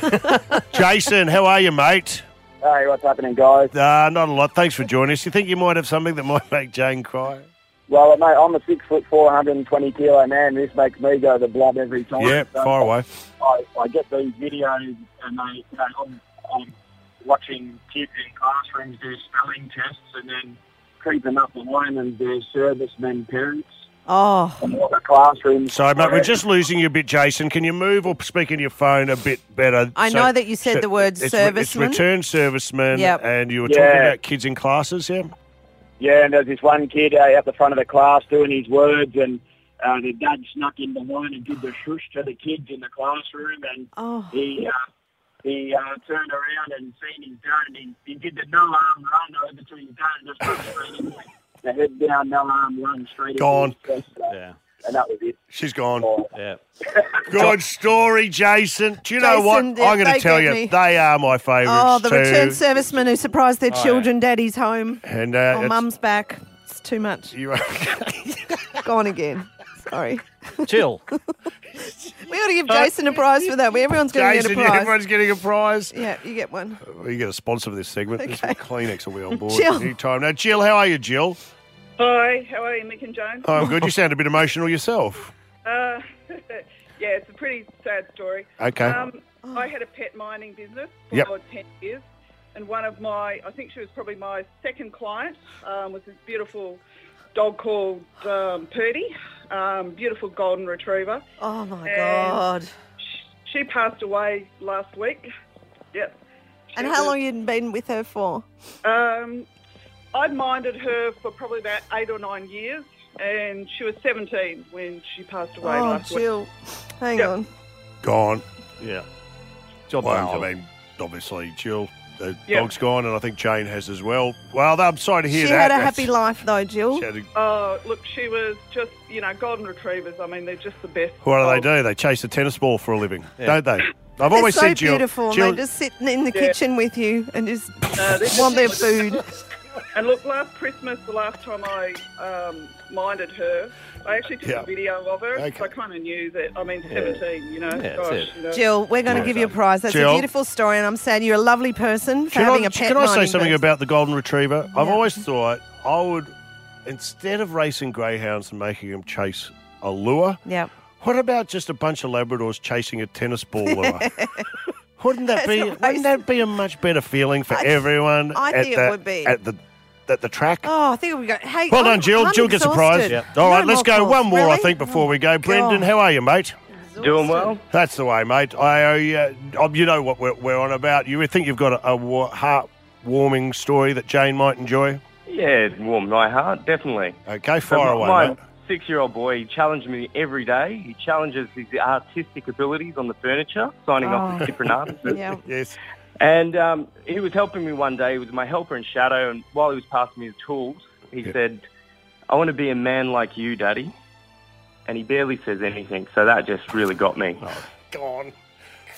Jason, how are you, mate?
Hey, what's happening, guys?
Uh, not a lot. Thanks for joining us. You think you might have something that might make Jane cry?
Well, mate, I'm a six foot four, one hundred twenty kilo man. This makes me go to the blood every time.
Yeah,
So
far away.
I, I get these videos, and they, you know, I'm, I'm watching kids in classrooms do spelling tests, and then creeping up behind them, there's servicemen parents.
Oh.
And all the classrooms.
Sorry, mate, we're just losing you a bit, Jason. Can you move or speak into your phone a bit better?
I know that you said the word
it's,
serviceman.
It's returned servicemen,
Yep.
and you were
Yeah.
talking about kids in classes, yeah?
Yeah, and there's this one kid uh, out the front of the class doing his words, and uh, the dad snuck in behind and did the shush to the kids in the classroom, and
oh.
he uh, he uh, turned around and seen his dad, and he, he did the no-arm run over to his dad and just went straight into it. The head down, no-arm run straight
Gone.
into his chest.
Yeah.
And that was it.
She's gone.
Yeah.
Good story, Jason. Do you know
Jason,
what?
yeah,
I'm going
they
to tell
get
you,
me.
they are my favourites
Oh, the
too.
returned servicemen who surprised their
Oh,
children, daddy's home.
And uh,
oh,
it's-
mum's back. It's too much.
You are
Gone again. Sorry.
Chill.
We ought to give Jason a prize for that. Everyone's going to
Jason,
get a prize.
everyone's getting a prize.
Yeah, you get one.
You get a sponsor for this segment. This
Okay.
Kleenex will be on board
Jill.
any time. Now, Jill, how are you, Jill?
Hi, how are you, Mick and Joan?
Oh, I'm good. You sound a bit emotional yourself.
Uh, yeah, it's a pretty sad story.
Okay.
Um, I had a pet mining business for
Yep.
ten years, and one of my, I think she was probably my second client, um, was this beautiful dog called um, Purdy, um, beautiful golden retriever.
Oh, my
And
God.
She passed away last week. Yep.
And
She
how
was-
long you been with her for?
Um, I'd minded her for probably about eight or nine years, and she was seventeen when she passed away
Oh,
last
Jill. Hang
Yep.
on.
Gone.
Yeah. Job
well,
done, Jill.
I mean, obviously, Jill, the
Yep.
dog's gone, and I think Jane has as well. Well, I'm sorry to hear
She
that.
had a
That's-
happy life, though, Jill.
She had a-
Oh, look, she was just, you know, golden retrievers. I mean, they're just the best.
What do they
dogs.
do? They chase a tennis ball for a living,
Yeah.
don't they? I've
They're
always
so
said, Jill.
beautiful.
Jill,
They just sit in the
Yeah.
kitchen with you and just
Uh, they're
want their
just-
food.
And look, last Christmas, the last time I um, minded her, I actually took
Yeah.
a video of her.
Okay.
So I kind of knew that, I mean, seventeen, you know.
Yeah, that's
gosh,
it.
you know.
Jill, we're going to give you a prize. That's
Jill.
a beautiful story, and I'm sad you're a lovely person for
Can
having
I,
a pet
can I say
mining
something
business.
about the golden retriever? I've
Yeah.
always thought I would, instead of racing greyhounds and making them chase a lure,
Yeah.
what about just a bunch of Labradors chasing a tennis ball lure? Wouldn't that
That's
be?
a
Wouldn't that be a much better feeling for
I-
everyone?
I
at
think it
the,
would be.
at the at the track.
Oh, I think we go. Hey,
Well
I'm-
done, Jill.
I'm
Jill gets a prize.
exhausted.
All right,
No
let's
more
go.
calls.
One more, I
Really?
think, before we go. Brendan,
God.
how are you, mate?
Doing well.
That's the way, mate. I, uh, oh, you know what we're, we're on about. You think you've got a, a wa- heart-warming story that Jane might enjoy?
Yeah, it warmed my heart, definitely.
Okay,
So
fire
my,
away,
my
mate.
six-year-old boy, he challenged me every day. He challenges his artistic abilities on the furniture, signing off
Oh.
with different artists.
Yeah.
Yes.
And um, he was helping me one day. He was my helper in shadow, and while he was passing me the tools, he
Yeah.
said, "I want to be a man like you, Daddy." And he barely says anything, so that just really got me.
Gone.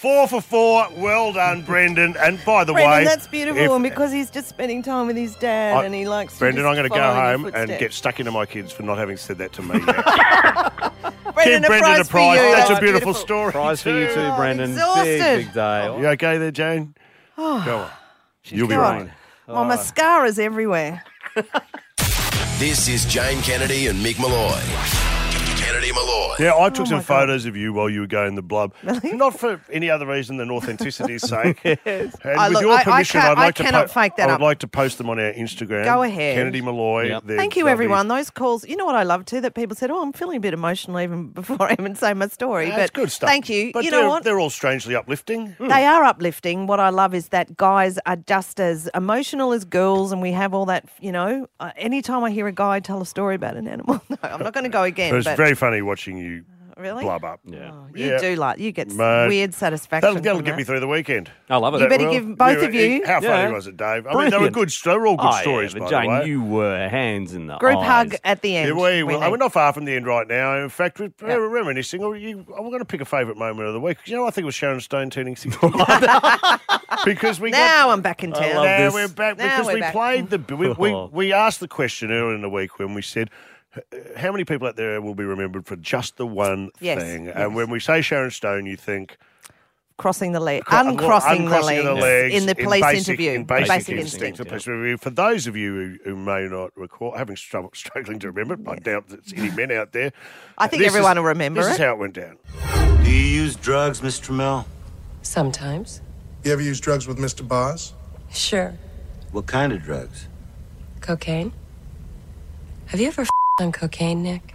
Four for four. Well done, Brendan. And by the
Brendan,
way,
that's beautiful,
if-
and because he's just spending time with his dad,
I-
and he likes.
Brendan,
to
I'm
just
going to go
follow in your
home and
footsteps.
get stuck into my kids for not having said that to me yet.
Brendan,
Give
a
Brendan
prize
a
for
prize.
you.
That's a
That's
beautiful,
beautiful.
story.
Prize for you too,
Oh, I'm
Brendan.
exhausted.
Big, big day.
You okay there, Jane?
Oh,
Go on. You'll be
God.
right.
My mascara's everywhere.
This is Jane Kennedy and Mick Malloy. Kennedy Malloy.
Yeah, I took
Oh,
some
my God.
photos of you while you were going the blub. Not for any other reason than authenicity's sake. And
I
with
look-
your
I- I
permission,
can't-
would like
I
to
cannot fake that
I would
up.
like to post them on our Instagram.
Go ahead.
Kennedy Malloy.
Yep.
They're
Thank you,
lovely.
everyone. Those calls, you know what I love too? That people said, oh, I'm feeling a bit emotional even before I even say my story.
That's
but
good stuff.
Thank you.
But
you
they're,
know what?
they're all strangely uplifting.
They are uplifting. What I love is that guys are just as emotional as girls, and we have all that, you know. Uh, anytime I hear a guy tell a story about an animal, no, I'm not going to go again.
It was
but
very funny watching you
really?
blub up.
Yeah.
You
Yeah.
do like, you get s-
Mate,
weird satisfaction.
That'll, that'll
from
get
that.
me through the weekend.
I love it.
You better
Well,
give both of you.
How funny
Yeah.
was it, Dave? I mean, they were
Brilliant.
good. They were all good
Oh,
stories,
yeah,
by
but
the
Jane,
way.
you were hands in the
Group
eyes.
hug at the end.
Yeah, we,
we
well,
need.
we're not far from the end right now. In fact, we're we're reminiscing. Or you, I'm going to pick a favourite moment of the week. You know, I think it was Sharon Stone turning sixty. Because we
Now
got,
I'm back in town.
love
now
this.
we're back
Now
because
we're
we
back.
played the we, we we asked the question earlier in the week when we said, how many people out there will be remembered for just the one
Yes,
thing?
yes.
And when we say Sharon Stone, you think
Crossing the leg,
Cro-
uncrossing,
uncrossing
the,
the
legs
legs
in the police
basic,
interview.
in basic,
basic
instinct.
instinct.
of police review. For those of you who, who may not recall, having struggle, struggling to remember it, I doubt there's any men out there.
I think
This
everyone
is-
will remember
This
it.
is how it went down.
Do you use drugs, Miss Trammell?
Sometimes.
You ever use drugs with Mister Boz?
Sure.
What kind of drugs?
Cocaine. Have you ever f- on cocaine, Nick?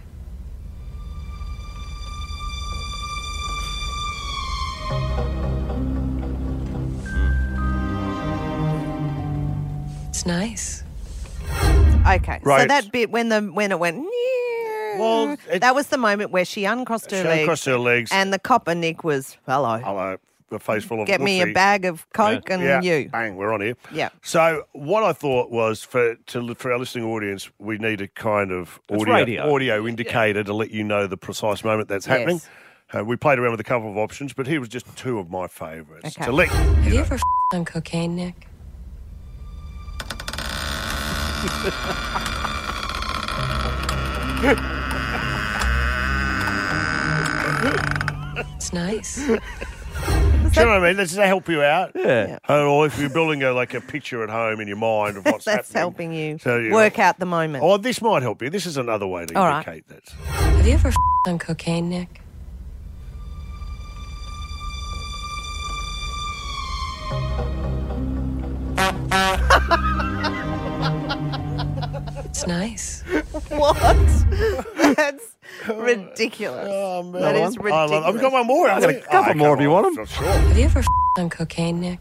It's nice.
Okay, so
Right.
that bit when the when it went,
Well,
that was the moment where she uncrossed her
She
legs,
uncrossed her legs.
and the copper Nick was hello.
Hello, a face full of
Get me a
whoopsie.
bag of Coke and
yeah,
you.
Bang, we're on here.
Yeah.
So what I thought was for to for our listening audience, we need a kind of
It's
audio
radio.
audio indicator to let you know the precise moment that's happening.
Yes.
Uh, we played around with a couple of options, but here was just two of my favourites
Okay.
to let
Have
you
you
know.
ever f- on cocaine, Nick? It's nice.
Do you know what I mean? Does that help you out?
Yeah.
Or if you're building a, like a picture at home in your mind of what's
That's
happening.
helping you
So, you
work
know.
out the moment.
Oh, this might help you. This is another way to
All right.
indicate that.
Have you ever f- on cocaine, Nick? It's nice.
What? That's ridiculous.
Oh, man.
That is
I
ridiculous.
love, I've got one more.
I've got a couple more if you want 'em.
Sure.
Have you ever f- on cocaine, Nick?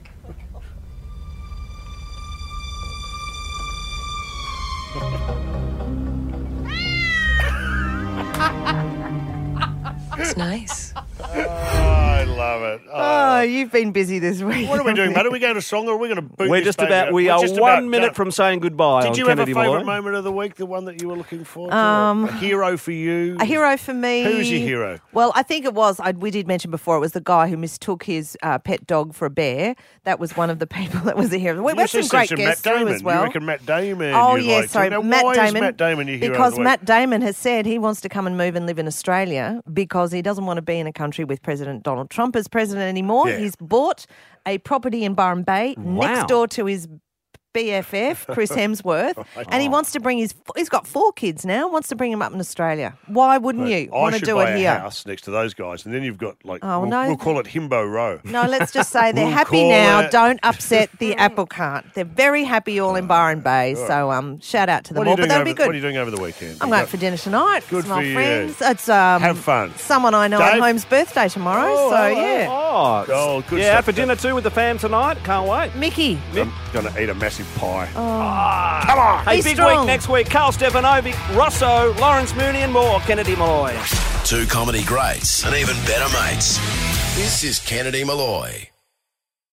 It's nice.
Oh, I love it.
Oh, you've been busy this week.
What are we doing, mate? Are we going to song or are we going to boot
We're
this
just
baby
about.
out?
We
We're
are
just
one
about
minute
done.
from saying goodbye.
Did
on
you have a
Kennedy
favourite
Malloy.
moment of the week, the one that you were looking for?
Um,
a hero for you?
A hero for me.
Who's your hero?
Well, I think it was, I, we did mention before, it was the guy who mistook his uh, pet dog for a bear. That was one of the people that was a hero. We
You
had some
just
great
said
guests
Matt
through
Damon.
as well.
You reckon Matt Damon?
Oh,
you'd
yes,
like to.
sorry,
Now,
Matt
why
Damon.
is Matt Damon your hero
Because
of the week?
Matt Damon has said he wants to come and move and live in Australia because he doesn't want to be in a country with President Donald Trump as president anymore.
Yeah.
He's bought a property in Byron Bay
Wow.
next door to his B F F, Chris Hemsworth, and he wants to bring his, he's got four kids now, wants to bring them up in Australia. Why wouldn't you
I
want to
should
do
buy
it
a
here?
house next to those guys, and then you've got like
Oh,
we'll,
no.
we'll call it Himbo Row.
No, let's just say they're
We'll
happy
call
now.
it-
Don't upset the apple cart. They're very happy all in Byron Bay. So um, shout out to them
What are,
all.
you
But
doing
that'll
over,
be good.
what are you doing over the weekend?
I'm going for dinner tonight.
Good
with my
for you.
friends. It's um,
Have fun.
Someone I know
Dave?
at home's birthday tomorrow.
Oh,
so
hello.
yeah,
Oh,
Oh, good
yeah,
stuff.
out for dinner too with the fam tonight. Can't wait.
Mickey.
I'm going to eat a massive pie.
Oh.
Come on. Hey,
Be
big
strong.
week next week. Carl Stefanovic, Rosso, Lawrence Mooney and more. Kennedy Malloy.
Two comedy greats and even better mates. This is Kennedy Malloy.